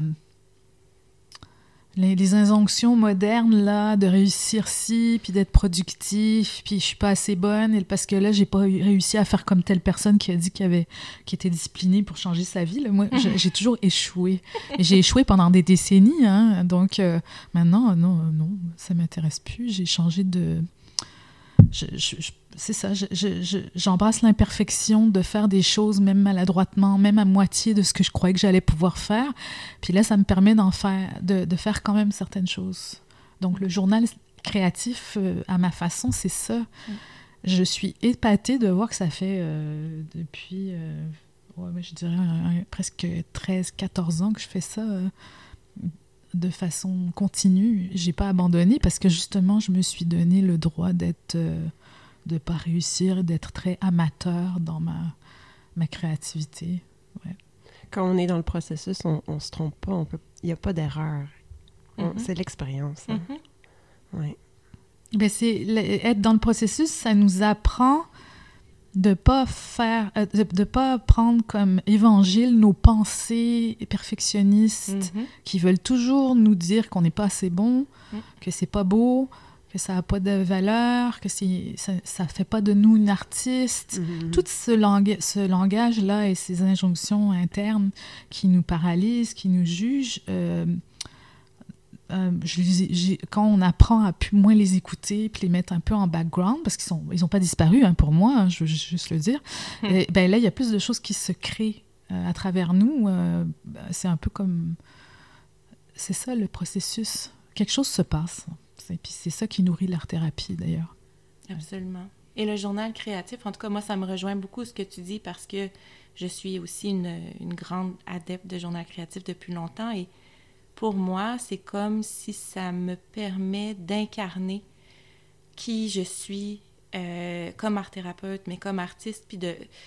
les injonctions modernes, là, de réussir ci, puis d'être productif, puis je suis pas assez bonne, parce que là, j'ai pas réussi à faire comme telle personne qui a dit qui était disciplinée pour changer sa vie. Là. Moi, j'ai toujours échoué. Et j'ai échoué pendant des décennies, hein. Donc, maintenant, non, ça m'intéresse plus. J'ai changé de... c'est ça, j'embrasse l'imperfection de faire des choses même maladroitement, même à moitié de ce que je croyais que j'allais pouvoir faire. Puis là, ça me permet de faire quand même certaines choses. Donc, le journal créatif, à ma façon, c'est ça. Je suis épatée de voir que ça fait depuis, je dirais, presque 13-14 ans que je fais ça de façon continue. J'ai pas abandonné parce que justement, je me suis donné le droit de pas réussir, d'être très amateur dans ma créativité. Ouais. Quand on est dans le processus, on se trompe pas, il n'y a pas d'erreur. C'est l'expérience. Hein. Ouais. Ben être dans le processus, ça nous apprend de pas prendre comme évangile nos pensées perfectionnistes qui veulent toujours nous dire qu'on n'est pas assez bon, que c'est pas beau, que ça n'a pas de valeur, que ça fait pas de nous une artiste. Tout ce langage-là et ces injonctions internes qui nous paralysent, qui nous jugent, quand on apprend à plus moins les écouter puis les mettre un peu en background, parce qu'ils ont pas disparu, hein, pour moi, hein, je veux juste le dire, ben là, il y a plus de choses qui se créent à travers nous. C'est un peu comme... C'est ça, le processus. Quelque chose se passe. Et puis c'est ça qui nourrit l'art-thérapie, d'ailleurs. Absolument. Et le journal créatif, en tout cas, moi, ça me rejoint beaucoup ce que tu dis parce que je suis aussi une grande adepte de journal créatif depuis longtemps et pour moi, c'est comme si ça me permet d'incarner qui je suis comme art-thérapeute, mais comme artiste, puis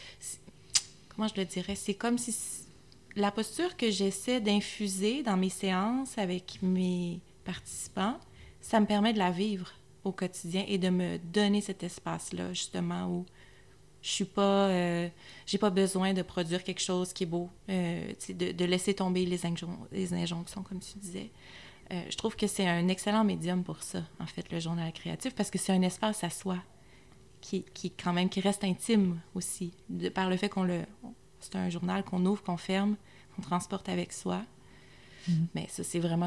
comment je le dirais? C'est comme si la posture que j'essaie d'infuser dans mes séances avec mes participants, ça me permet de la vivre au quotidien et de me donner cet espace-là, justement, où je suis pas... j'ai pas besoin de produire quelque chose qui est beau, de laisser tomber les injonctions, comme tu disais. Je trouve que c'est un excellent médium pour ça, en fait, le journal créatif, parce que c'est un espace à soi qui quand même, qui reste intime aussi, par le fait c'est un journal qu'on ouvre, qu'on ferme, qu'on transporte avec soi. Mais ça, c'est vraiment...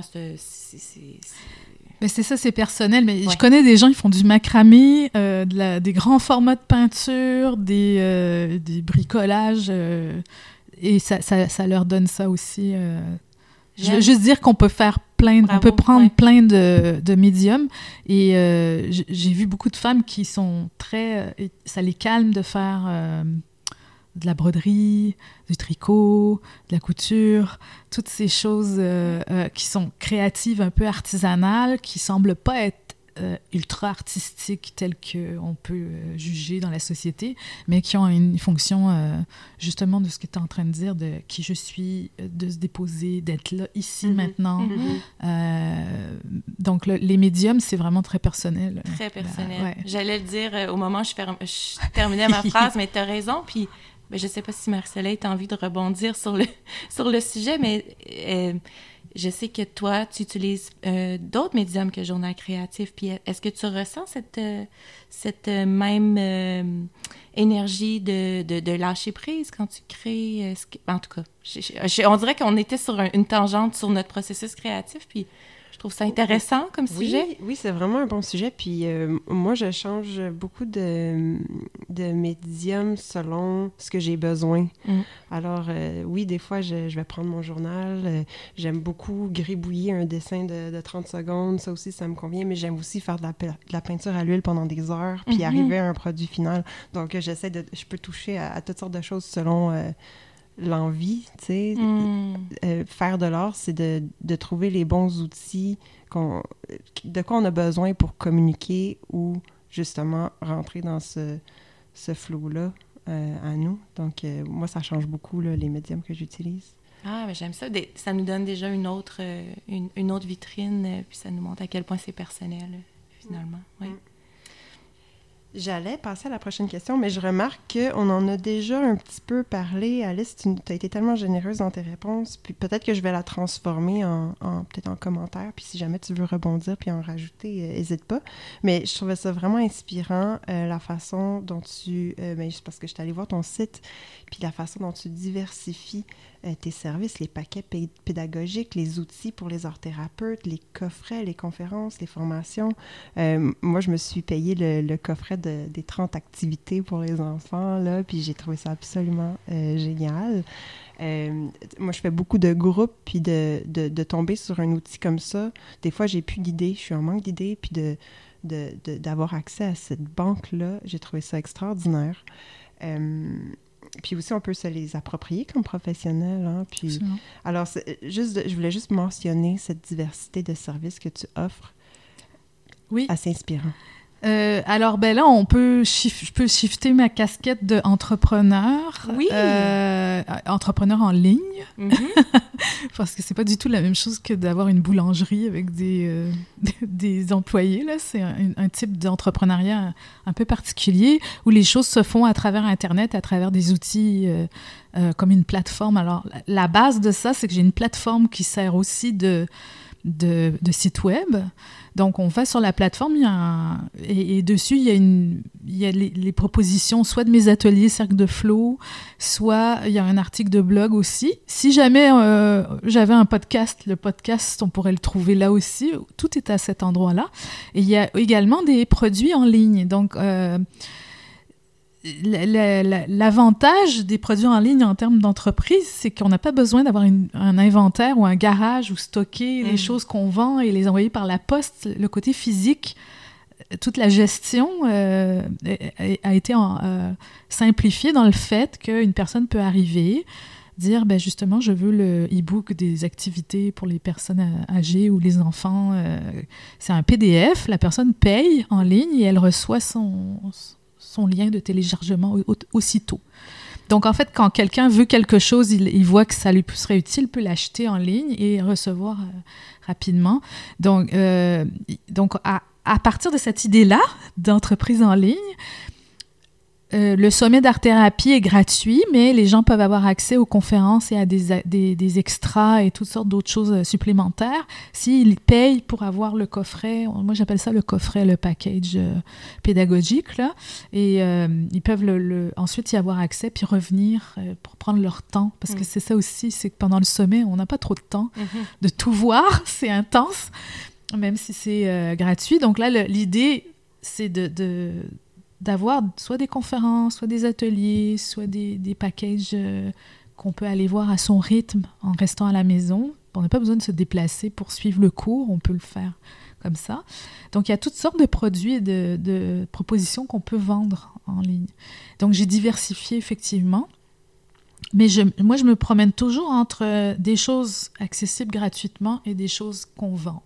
Mais c'est ça, c'est personnel. Mais je connais des gens qui font du macramé, des grands formats de peinture, des bricolages, et ça leur donne ça aussi. Je veux juste dire qu'on peut faire on peut prendre plein de médiums. Et j'ai vu beaucoup de femmes qui sont très... ça les calme de faire... de la broderie, du tricot, de la couture, toutes ces choses qui sont créatives, un peu artisanales, qui semblent pas être ultra artistiques telles qu'on peut juger dans la société, mais qui ont une fonction justement de ce que tu es en train de dire, de qui je suis, de se déposer, d'être là, ici, maintenant. Donc, les médiums, c'est vraiment très personnel. Très personnel. J'allais le dire au moment où je terminais ma phrase, mais tu as raison, puis Ben, je ne sais pas si Marie-Soleil t'a envie de rebondir sur le sujet, mais je sais que toi, tu utilises d'autres médiums que Journal créatif. Puis est-ce que tu ressens cette même énergie de lâcher prise quand tu crées? En tout cas, on dirait qu'on était sur une tangente sur notre processus créatif, puis je trouve ça intéressant comme sujet. Oui, c'est vraiment un bon sujet. Puis moi, je change beaucoup de médium selon ce que j'ai besoin. Alors, oui, des fois, je vais prendre mon journal. J'aime beaucoup gribouiller un dessin de 30 secondes. Ça aussi, ça me convient. Mais j'aime aussi faire de la peinture à l'huile pendant des heures, puis arriver à un produit final. Donc, je peux toucher à toutes sortes de choses selon... l'envie, tu sais. Faire de l'art, c'est de trouver les bons outils de quoi on a besoin pour communiquer ou justement rentrer dans ce flow-là à nous. Donc, moi, ça change beaucoup, là, les médiums que j'utilise. Ah, mais j'aime ça. Ça nous donne déjà une autre vitrine, puis ça nous montre à quel point c'est personnel, finalement. Oui. J'allais passer à la prochaine question, mais je remarque qu'on en a déjà un petit peu parlé. Alice, tu as été tellement généreuse dans tes réponses, puis peut-être que je vais la transformer peut-être en commentaire, puis si jamais tu veux rebondir puis en rajouter, n'hésite pas. Mais je trouvais ça vraiment inspirant, la façon dont c'est parce que je suis allée voir ton site, puis la façon dont tu diversifies tes services, les paquets pédagogiques, les outils pour les art-thérapeutes, les coffrets, les conférences, les formations. Moi, je me suis payé le coffret des 30 activités pour les enfants, là, puis j'ai trouvé ça absolument génial. Moi, je fais beaucoup de groupes, puis de tomber sur un outil comme ça. Des fois, j'ai plus d'idées, je suis en manque d'idées, puis d'avoir accès à cette banque-là, j'ai trouvé ça extraordinaire. Puis aussi, on peut se les approprier comme professionnels. Hein? Puis, alors, je voulais juste mentionner cette diversité de services que tu offres. Oui. Assez inspirant. Alors, ben là, je peux shifter ma casquette d'entrepreneur. Oui. Entrepreneur en ligne. Mm-hmm. Parce que c'est pas du tout la même chose que d'avoir une boulangerie avec des employés. Là. C'est un type d'entrepreneuriat un peu particulier où les choses se font à travers Internet, à travers des outils comme une plateforme. Alors, la base de ça, c'est que j'ai une plateforme qui sert aussi de site web. Donc, on va sur la plateforme et dessus, il y a les propositions soit de mes ateliers Cercle de Flow, soit il y a un article de blog aussi. Si jamais j'avais un podcast, le podcast, on pourrait le trouver là aussi. Tout est à cet endroit-là. Et il y a également des produits en ligne. Donc, l'avantage des produits en ligne en termes d'entreprise, c'est qu'on n'a pas besoin d'avoir un inventaire ou un garage où stocker les choses qu'on vend et les envoyer par la poste. Le côté physique, toute la gestion a été simplifiée dans le fait qu'une personne peut arriver, dire, ben justement, je veux le e-book des activités pour les personnes âgées ou les enfants. C'est un PDF, la personne paye en ligne et elle reçoit son lien de téléchargement aussitôt. Donc, en fait, quand quelqu'un veut quelque chose, il voit que ça lui serait utile, peut l'acheter en ligne et recevoir rapidement. Donc à partir de cette idée-là d'entreprise en ligne, le sommet d'art-thérapie est gratuit, mais les gens peuvent avoir accès aux conférences et à des extras et toutes sortes d'autres choses supplémentaires s'ils payent pour avoir le coffret. Moi, j'appelle ça le coffret, le package pédagogique, là. Et ils peuvent ensuite y avoir accès puis revenir pour prendre leur temps. Parce que c'est ça aussi, c'est que pendant le sommet, on n'a pas trop de temps de tout voir. C'est intense, même si c'est gratuit. Donc là, l'idée, c'est d'avoir soit des conférences, soit des ateliers, soit des packages qu'on peut aller voir à son rythme en restant à la maison. On n'a pas besoin de se déplacer pour suivre le cours, on peut le faire comme ça. Donc, il y a toutes sortes de produits et de propositions qu'on peut vendre en ligne. Donc, j'ai diversifié effectivement, mais moi, je me promène toujours entre des choses accessibles gratuitement et des choses qu'on vend.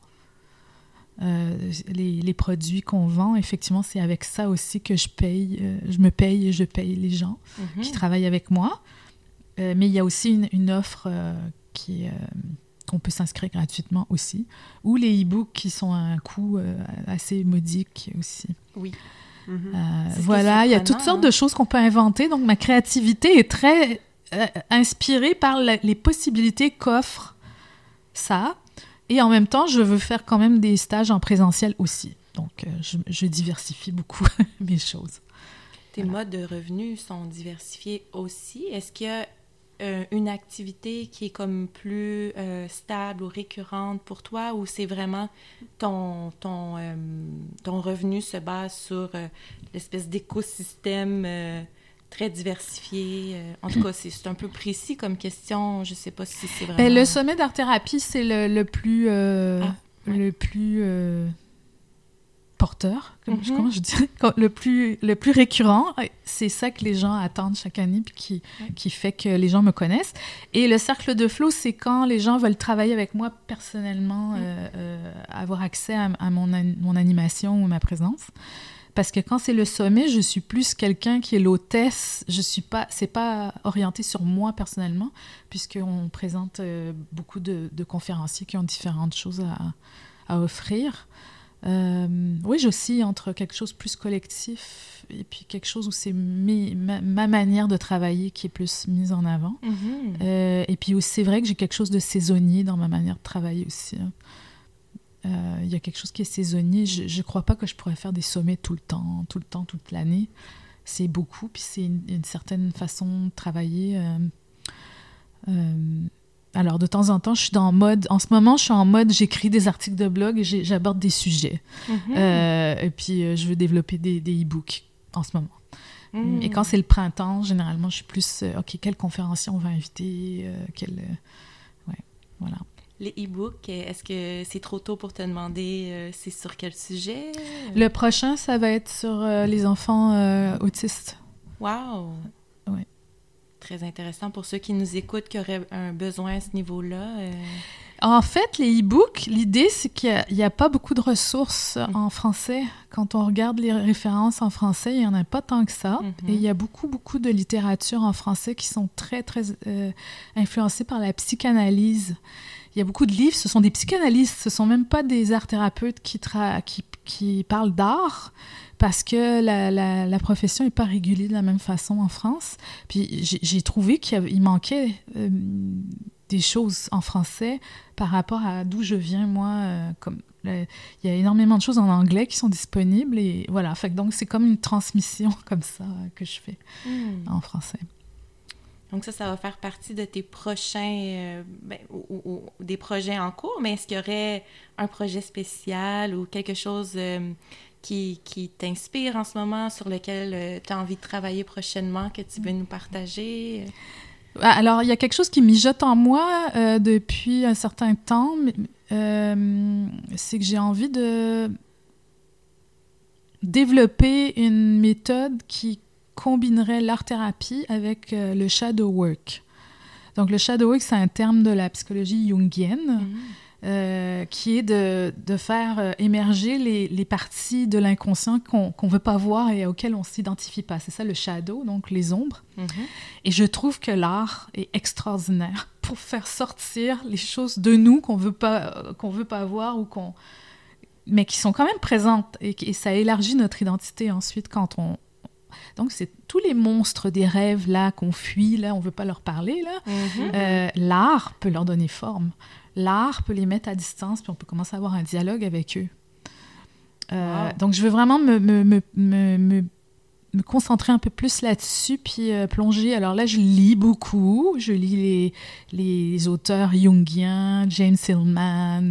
Les produits qu'on vend, effectivement, c'est avec ça aussi que je me paye et je paye les gens qui travaillent avec moi. Mais il y a aussi une offre qu'on peut s'inscrire gratuitement aussi, ou les e-books qui sont à un coût assez modique aussi. Oui. Voilà, il y a toutes sortes de choses qu'on peut inventer. Donc, ma créativité est très inspirée par les possibilités qu'offre ça. Et en même temps, je veux faire quand même des stages en présentiel aussi. Donc, je diversifie beaucoup mes choses. Tes modes de revenus sont diversifiés aussi. Est-ce qu'il y a une activité qui est comme plus stable ou récurrente pour toi, ou c'est vraiment ton revenu se base sur l'espèce d'écosystème très diversifié? En tout cas, c'est un peu précis comme question. Je ne sais pas si c'est vraiment... Le sommet d'art-thérapie, c'est le plus... le plus porteur, comment je dirais, le plus récurrent. C'est ça que les gens attendent chaque année, puis qui fait que les gens me connaissent. Et le cercle de flow, c'est quand les gens veulent travailler avec moi personnellement, avoir accès à mon animation ou ma présence. Parce que quand c'est le sommet, je suis plus quelqu'un qui est l'hôtesse. C'est pas orienté sur moi personnellement, puisqu'on présente beaucoup de conférenciers qui ont différentes choses à offrir. Oui, j'oscille entre quelque chose de plus collectif et puis quelque chose où c'est ma manière de travailler qui est plus mise en avant. Et puis aussi, c'est vrai que j'ai quelque chose de saisonnier dans ma manière de travailler aussi. Il y a quelque chose qui est saisonnier. Je crois pas que je pourrais faire des sommets tout le temps, toute l'année. C'est beaucoup, puis c'est une certaine façon de travailler. Alors, de temps en temps, je suis en ce moment, je suis en mode, j'écris des articles de blog et j'aborde des sujets. Et puis, je veux développer des e-books en ce moment. Et quand c'est le printemps, généralement, je suis plus, OK, quel conférencier on va inviter? Voilà. Les e-books, est-ce que c'est trop tôt pour te demander c'est sur quel sujet? Le prochain, ça va être sur les enfants autistes. Wow! Oui. Très intéressant pour ceux qui nous écoutent, qui auraient un besoin à ce niveau-là. En fait, les e-books, l'idée, c'est qu'il n'y a pas beaucoup de ressources en français. Quand on regarde les références en français, il n'y en a pas tant que ça. Et il y a beaucoup, beaucoup de littérature en français qui sont très, très influencées par la psychanalyse. Il y a beaucoup de livres, ce sont des psychanalystes, ce ne sont même pas des art-thérapeutes qui parlent d'art, parce que la profession n'est pas régulée de la même façon en France. Puis j'ai trouvé qu'il manquait des choses en français par rapport à d'où je viens, moi. Il y a énormément de choses en anglais qui sont disponibles, et voilà. Fait que donc, c'est comme une transmission comme ça que je fais en français. Donc ça va faire partie de tes prochains, ou des projets en cours, mais est-ce qu'il y aurait un projet spécial ou quelque chose qui t'inspire en ce moment, sur lequel tu as envie de travailler prochainement, que tu veux nous partager? Alors, il y a quelque chose qui mijote en moi depuis un certain temps, c'est que j'ai envie de développer une méthode qui combinerait l'art-thérapie avec le shadow work. Donc, le shadow work, c'est un terme de la psychologie jungienne qui est de faire émerger les parties de l'inconscient qu'on ne veut pas voir et auxquelles on ne s'identifie pas. C'est ça, le shadow, donc les ombres. Et je trouve que l'art est extraordinaire pour faire sortir les choses de nous qu'on veut pas voir, mais qui sont quand même présentes. Et ça élargit notre identité ensuite quand on... Donc, c'est tous les monstres des rêves, là, qu'on fuit, là, on ne veut pas leur parler, là. L'art peut leur donner forme. L'art peut les mettre à distance, puis on peut commencer à avoir un dialogue avec eux. Donc, je veux vraiment me concentrer un peu plus là-dessus, puis plonger. Alors là, je lis beaucoup. Je lis les auteurs jungiens, James Hillman,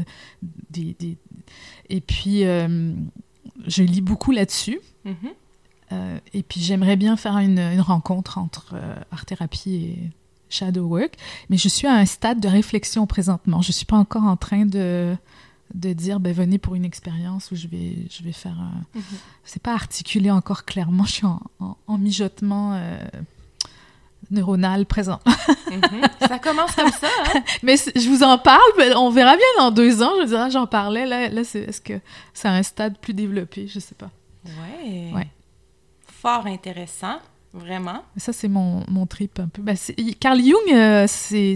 et puis je lis beaucoup là-dessus. Et puis, j'aimerais bien faire une rencontre entre art-thérapie et shadow work. Mais je suis à un stade de réflexion présentement. Je ne suis pas encore en train de dire, venez pour une expérience où je vais faire un... C'est pas articulé encore clairement. Je suis en mijotement neuronal présent. Ça commence comme ça, hein? Mais je vous en parle, on verra bien dans 2 ans. Je dirais, j'en parlais. Là est-ce que c'est un stade plus développé? Je ne sais pas. Ouais. Fort intéressant, vraiment. Ça, c'est mon trip un peu. Carl Jung, c'est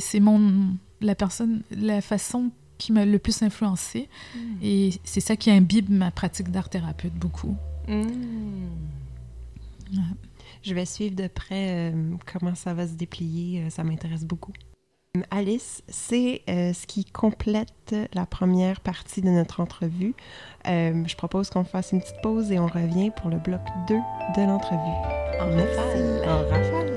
la façon qui m'a le plus influencée. Et c'est ça qui imbibe ma pratique d'art-thérapeute beaucoup. Je vais suivre de près comment ça va se déplier. Ça m'intéresse beaucoup. Alice, c'est ce qui complète la première partie de notre entrevue. Je propose qu'on fasse une petite pause et on revient pour le bloc 2 de l'entrevue. En rafale. En rafale.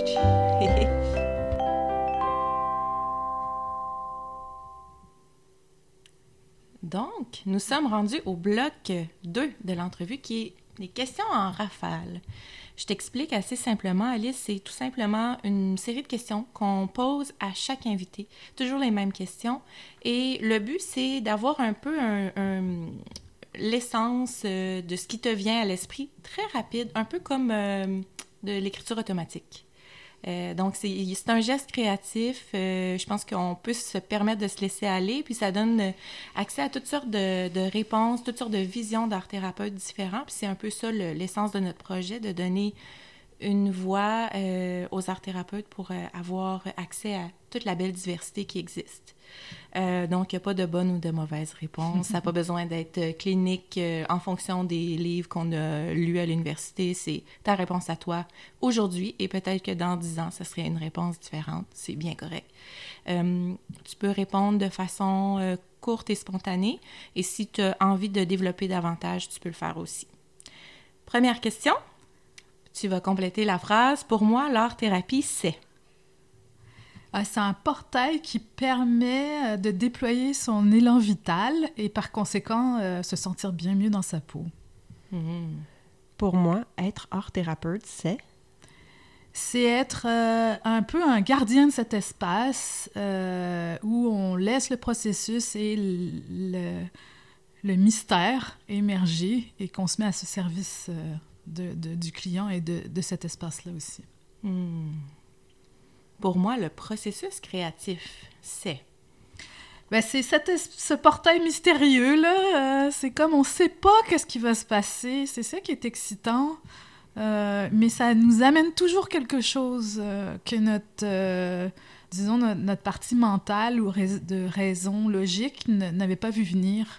Donc, nous sommes rendus au bloc 2 de l'entrevue qui est les questions en rafale. Je t'explique assez simplement, Alice, c'est tout simplement une série de questions qu'on pose à chaque invité, toujours les mêmes questions. Et le but, c'est d'avoir un peu l'essence de ce qui te vient à l'esprit, très rapide, un peu comme de l'écriture automatique. Donc, c'est un geste créatif. Je pense qu'on peut se permettre de se laisser aller, puis ça donne accès à toutes sortes de réponses, toutes sortes de visions d'art-thérapeutes différents. Puis c'est un peu ça l'essence de notre projet, de donner une voix aux art-thérapeutes pour avoir accès à toute la belle diversité qui existe. Donc, il n'y a pas de bonne ou de mauvaise réponse. Ça n'a pas besoin d'être clinique en fonction des livres qu'on a lus à l'université. C'est ta réponse à toi aujourd'hui et peut-être que dans 10 ans, ça serait une réponse différente. C'est bien correct. Tu peux répondre de façon courte et spontanée et si tu as envie de développer davantage, tu peux le faire aussi. Première question. Tu vas compléter la phrase. Pour moi, l'art-thérapie, c'est... C'est un portail qui permet de déployer son élan vital et par conséquent se sentir bien mieux dans sa peau. Pour moi, être art-thérapeute, c'est... C'est être un peu un gardien de cet espace où on laisse le processus et le mystère émerger et qu'on se met à ce service du client et de cet espace-là aussi. Pour moi, le processus créatif, c'est... C'est ce portail mystérieux, là. C'est comme on ne sait pas qu'est-ce qui va se passer. C'est ça qui est excitant. Mais ça nous amène toujours quelque chose que notre partie mentale ou de raison logique n'avait pas vu venir.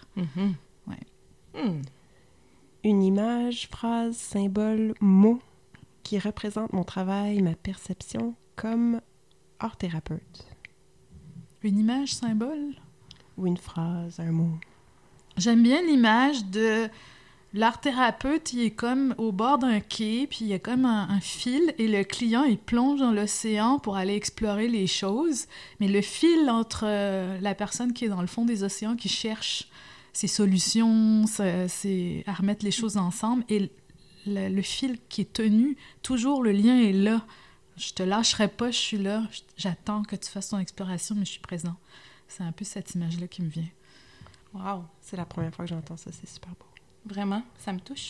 Une image, phrase, symbole, mot qui représente mon travail, ma perception comme art-thérapeute. Une image, symbole? Ou une phrase, un mot. J'aime bien l'image de l'art-thérapeute, il est comme au bord d'un quai, puis il y a comme un fil, et le client, il plonge dans l'océan pour aller explorer les choses. Mais le fil entre la personne qui est dans le fond des océans, qui cherche ses solutions, à remettre les choses ensemble, et le fil qui est tenu, toujours le lien est là. Je te lâcherai pas, je suis là, j'attends que tu fasses ton exploration, mais je suis présent. C'est un peu cette image-là qui me vient. Wow! C'est la première fois que j'entends ça, c'est super beau. Vraiment, ça me touche.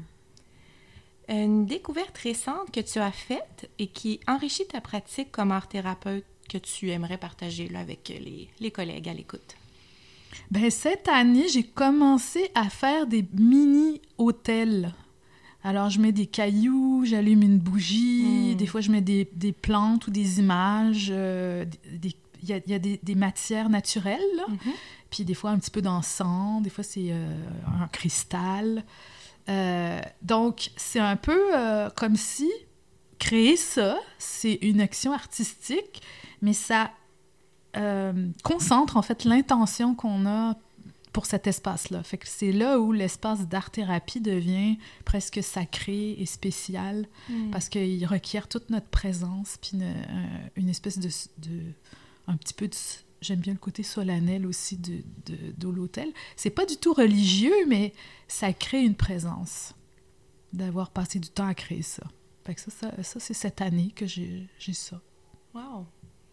Une découverte récente que tu as faite et qui enrichit ta pratique comme art-thérapeute que tu aimerais partager là, avec les collègues à l'écoute? Cette année, j'ai commencé à faire des mini-hôtels. Alors, je mets des cailloux, j'allume une bougie, des fois, je mets des plantes ou des images. Il y a des matières naturelles, là. Puis des fois, un petit peu d'encens, des fois, c'est un cristal. Donc, c'est un peu comme si créer ça, c'est une action artistique, mais ça concentre, en fait, l'intention qu'on a pour cet espace-là. Fait que c'est là où l'espace d'art-thérapie devient presque sacré et spécial, parce qu'il requiert toute notre présence, puis une espèce de un petit peu de... J'aime bien le côté solennel aussi de l'hôtel. C'est pas du tout religieux, mais ça crée une présence d'avoir passé du temps à créer ça. Fait que ça c'est cette année que j'ai ça. Wow!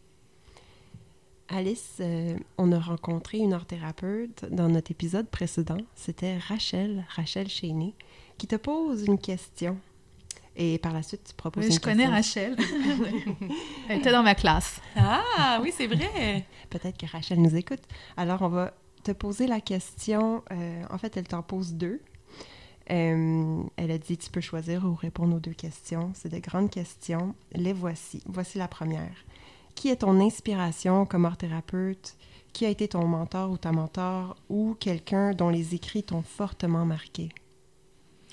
Alice, on a rencontré une art-thérapeute dans notre épisode précédent. C'était Rachel Chénier, qui te pose une question. Et par la suite, tu proposes une question. Je connais Rachel. Elle était dans ma classe. Ah, oui, c'est vrai. Peut-être que Rachel nous écoute. Alors, on va te poser la question. En fait, elle t'en pose 2. Elle a dit, tu peux choisir ou répondre aux 2 questions. C'est de grandes questions. Les voici. Voici la première. Qui est ton inspiration comme art-thérapeute? Qui a été ton mentor ou ta mentor? Ou quelqu'un dont les écrits t'ont fortement marqué?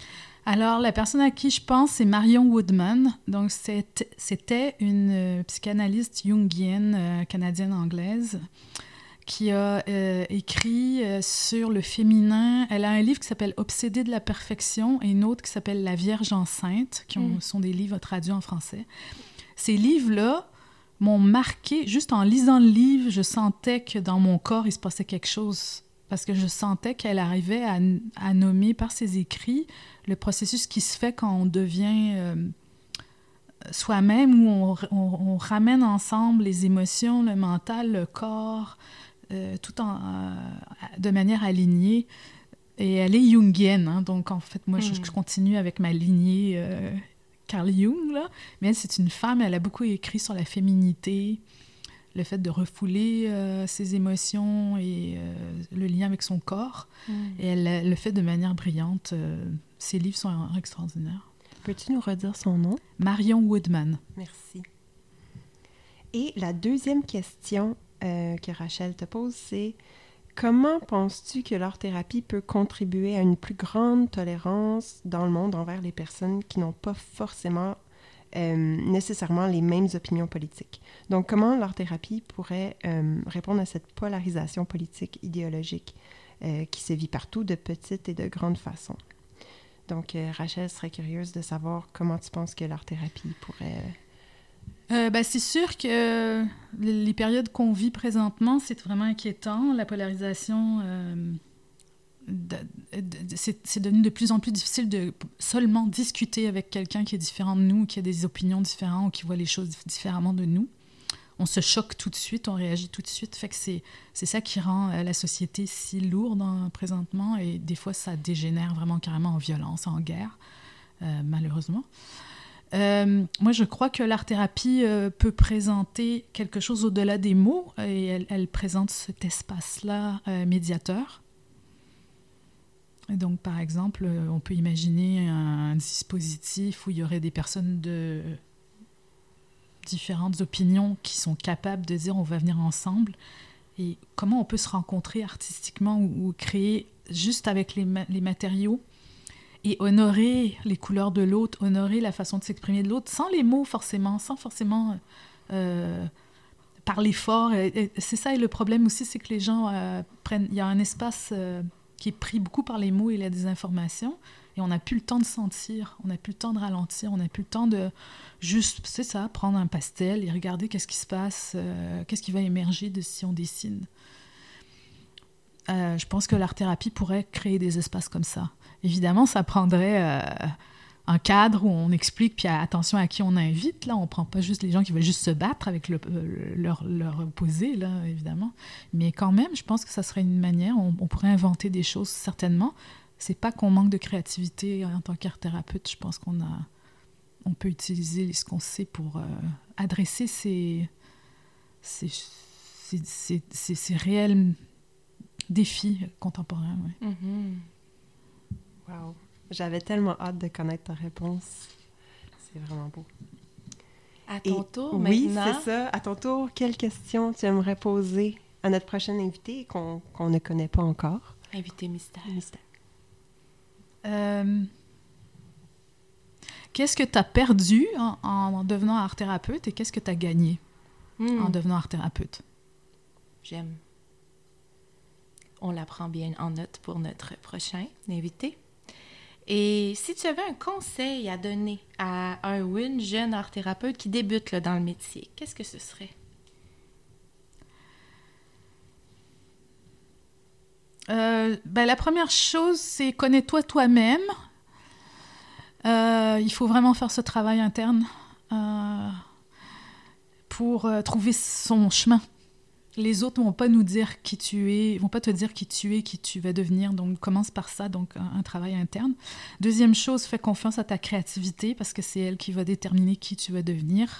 Alors, la personne à qui je pense, c'est Marion Woodman. Donc, c'était une psychanalyste jungienne, canadienne-anglaise, qui a écrit sur le féminin. Elle a un livre qui s'appelle « Obsédée de la perfection » et une autre qui s'appelle « La Vierge enceinte », qui sont des livres traduits en français. Ces livres-là m'ont marqué. Juste en lisant le livre, je sentais que dans mon corps, il se passait quelque chose. Parce que je sentais qu'elle arrivait à nommer par ses écrits le processus qui se fait quand on devient soi-même, où on ramène ensemble les émotions, le mental, le corps, tout de manière alignée. Et elle est jungienne, hein, donc en fait, moi, je continue avec ma lignée Carl Jung, là. Mais elle, c'est une femme, elle a beaucoup écrit sur la féminité, le fait de refouler ses émotions et le lien avec son corps. Et elle le fait de manière brillante. Ses livres sont extraordinaires. Peux-tu nous redire son nom? Marion Woodman. Merci. Et la deuxième question que Rachel te pose, c'est comment penses-tu que l'art-thérapie peut contribuer à une plus grande tolérance dans le monde envers les personnes qui n'ont pas forcément nécessairement les mêmes opinions politiques? Donc, comment l'art-thérapie pourrait répondre à cette polarisation politique idéologique qui se vit partout de petites et de grandes façons? Donc, Rachel serait curieuse de savoir comment tu penses que l'art-thérapie pourrait... C'est sûr que les périodes qu'on vit présentement, c'est vraiment inquiétant. La polarisation, c'est devenu de plus en plus difficile de seulement discuter avec quelqu'un qui est différent de nous, qui a des opinions différentes ou qui voit les choses différemment de nous. On se choque tout de suite, on réagit tout de suite. Fait que c'est ça qui rend la société si lourde présentement, et des fois, ça dégénère vraiment carrément en violence, en guerre, malheureusement. Moi, je crois que l'art-thérapie peut présenter quelque chose au-delà des mots, et elle présente cet espace-là médiateur. Et donc, par exemple, on peut imaginer un dispositif où il y aurait des personnes de différentes opinions qui sont capables de dire on va venir ensemble, et comment on peut se rencontrer artistiquement ou créer juste avec les matériaux et honorer les couleurs de l'autre, honorer la façon de s'exprimer de l'autre, sans les mots forcément, sans forcément parler fort. Et c'est ça, et le problème aussi, c'est que les gens il y a un espace qui est pris beaucoup par les mots et la désinformation, et on n'a plus le temps de sentir, on n'a plus le temps de ralentir, on n'a plus le temps de juste, c'est ça, prendre un pastel et regarder qu'est-ce qui se passe, qu'est-ce qui va émerger de si on dessine. Je pense que l'art-thérapie pourrait créer des espaces comme ça. Évidemment, ça prendrait un cadre où on explique, puis attention à qui on invite. Là, on ne prend pas juste les gens qui veulent juste se battre avec leur opposé, là, évidemment. Mais quand même, je pense que ça serait une manière, on pourrait inventer des choses, certainement. C'est pas qu'on manque de créativité en tant qu'art-thérapeute. Je pense qu'on peut utiliser ce qu'on sait pour adresser ces réels défis contemporains. Ouais. Wow! J'avais tellement hâte de connaître ta réponse. C'est vraiment beau. À ton tour, oui, maintenant. c'est ça. À ton tour, quelle question tu aimerais poser à notre prochaine invitée qu'on ne connaît pas encore? Invité mystère. Qu'est-ce que tu as perdu en devenant art-thérapeute, et qu'est-ce que tu as gagné en devenant art-thérapeute? J'aime. On la prend bien en note pour notre prochain invité. Et si tu avais un conseil à donner à un ou une jeune art-thérapeute qui débute là, dans le métier, qu'est-ce que ce serait? La première chose, c'est connais-toi toi-même. Il faut vraiment faire ce travail interne pour trouver son chemin. Les autres vont pas nous dire qui tu es, vont pas te dire qui tu es, qui tu vas devenir. Donc, commence par ça, donc un travail interne. Deuxième chose, fais confiance à ta créativité, parce que c'est elle qui va déterminer qui tu vas devenir.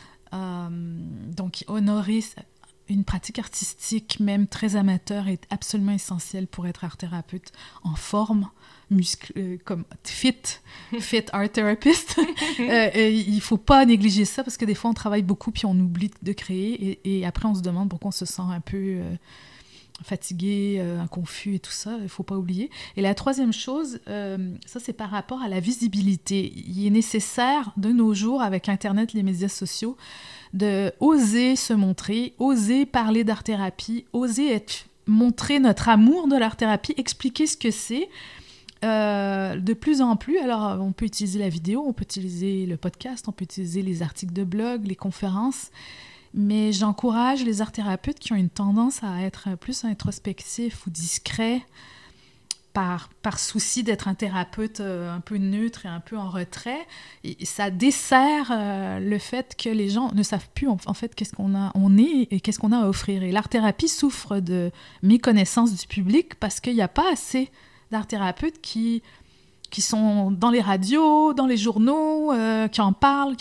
Donc, honorer une pratique artistique, même très amateur, est absolument essentielle pour être art-thérapeute en forme, comme fit art therapist. Il faut pas négliger ça, parce que des fois on travaille beaucoup puis on oublie de créer, et après on se demande pourquoi on se sent un peu fatigué, confus et tout ça, il ne faut pas oublier. Et la troisième chose, ça c'est par rapport à la visibilité. Il est nécessaire de nos jours, avec Internet, les médias sociaux, de oser se montrer, oser parler d'art-thérapie, oser montrer notre amour de l'art-thérapie, expliquer ce que c'est de plus en plus. Alors, on peut utiliser la vidéo, on peut utiliser le podcast, on peut utiliser les articles de blog, les conférences, mais j'encourage les art-thérapeutes qui ont une tendance à être plus introspectifs ou discrets par souci d'être un thérapeute un peu neutre et un peu en retrait. Et ça dessert le fait que les gens ne savent plus en fait qu'est-ce on est et qu'est-ce qu'on a à offrir. Et l'art-thérapie souffre de méconnaissance du public parce qu'il n'y a pas assez d'art-thérapeutes qui sont dans les radios, dans les journaux, qui en parlent.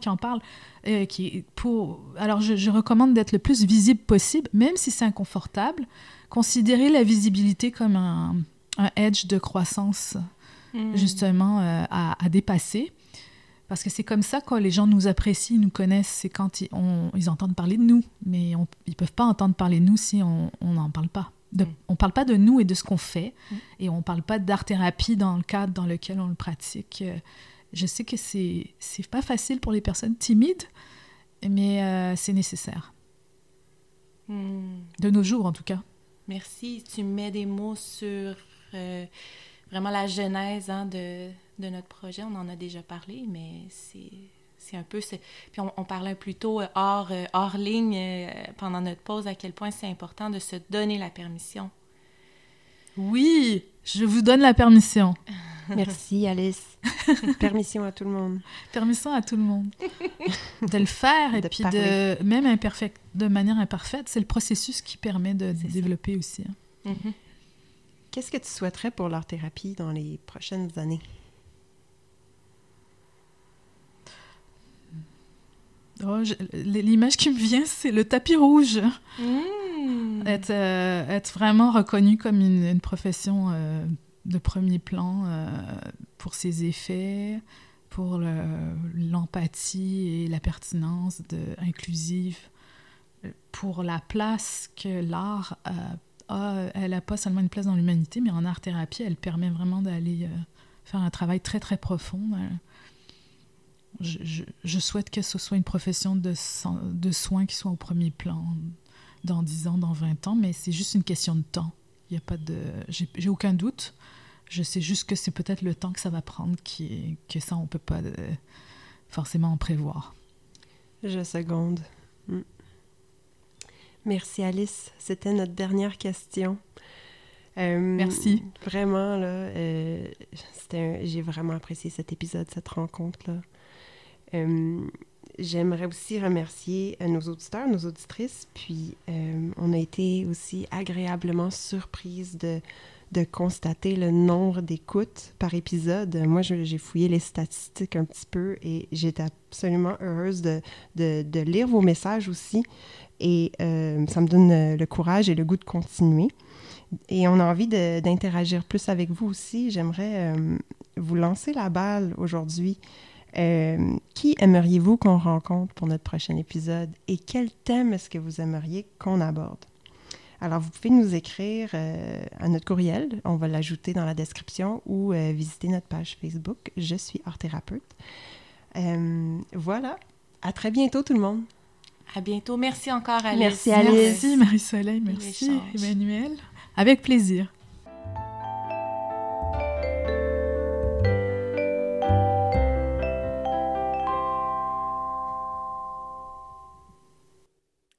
Alors, je recommande d'être le plus visible possible, même si c'est inconfortable. Considérer la visibilité comme un edge de croissance, justement, à dépasser. Parce que c'est comme ça que les gens nous apprécient, nous connaissent, c'est quand ils entendent parler de nous. Mais ils ne peuvent pas entendre parler de nous si on n'en parle pas. On ne parle pas de nous et de ce qu'on fait, et on ne parle pas d'art-thérapie dans le cadre dans lequel on le pratique. Je sais que c'est pas facile pour les personnes timides, mais c'est nécessaire. De nos jours, en tout cas. Merci. Tu mets des mots sur vraiment la genèse de notre projet. On en a déjà parlé, mais c'est un peu... Puis on parlait plus tôt hors ligne pendant notre pause à quel point c'est important de se donner la permission. Oui, je vous donne la permission. Merci, Alice. Permission à tout le monde. Permission à tout le monde. De le faire, et puis même de manière imparfaite, c'est le processus qui permet de développer aussi. Qu'est-ce que tu souhaiterais pour l'art-thérapie dans les prochaines années? L'image qui me vient, c'est le tapis rouge. Être vraiment reconnu comme une profession de premier plan pour ses effets, pour l'empathie et la pertinence inclusive, pour la place que l'art a. Elle n'a pas seulement une place dans l'humanité, mais en art-thérapie, elle permet vraiment d'aller faire un travail très, très profond. Je souhaite que ce soit une profession de soins qui soit au premier plan dans 10 ans, dans 20 ans, mais c'est juste une question de temps. Il y a pas de... J'ai aucun doute. Je sais juste que c'est peut-être le temps que ça va prendre, que ça, on ne peut pas forcément en prévoir. Je seconde. Merci, Alice. C'était notre dernière question. Merci. Vraiment, là, j'ai vraiment apprécié cet épisode, cette rencontre-là. J'aimerais aussi remercier nos auditeurs, nos auditrices, puis on a été aussi agréablement surprise de constater le nombre d'écoutes par épisode. Moi, j'ai fouillé les statistiques un petit peu et j'étais absolument heureuse de lire vos messages aussi, et ça me donne le courage et le goût de continuer. Et on a envie d'interagir plus avec vous aussi. J'aimerais vous lancer la balle aujourd'hui. Qui aimeriez-vous qu'on rencontre pour notre prochain épisode et quel thème est-ce que vous aimeriez qu'on aborde? Alors, vous pouvez nous écrire à notre courriel, on va l'ajouter dans la description, ou visiter notre page Facebook, Je suis art-thérapeute. Voilà, à très bientôt tout le monde. À bientôt. Merci encore, Alice. Merci, Alice. Merci, Marie-Soleil. Merci, Emmanuel. Avec plaisir.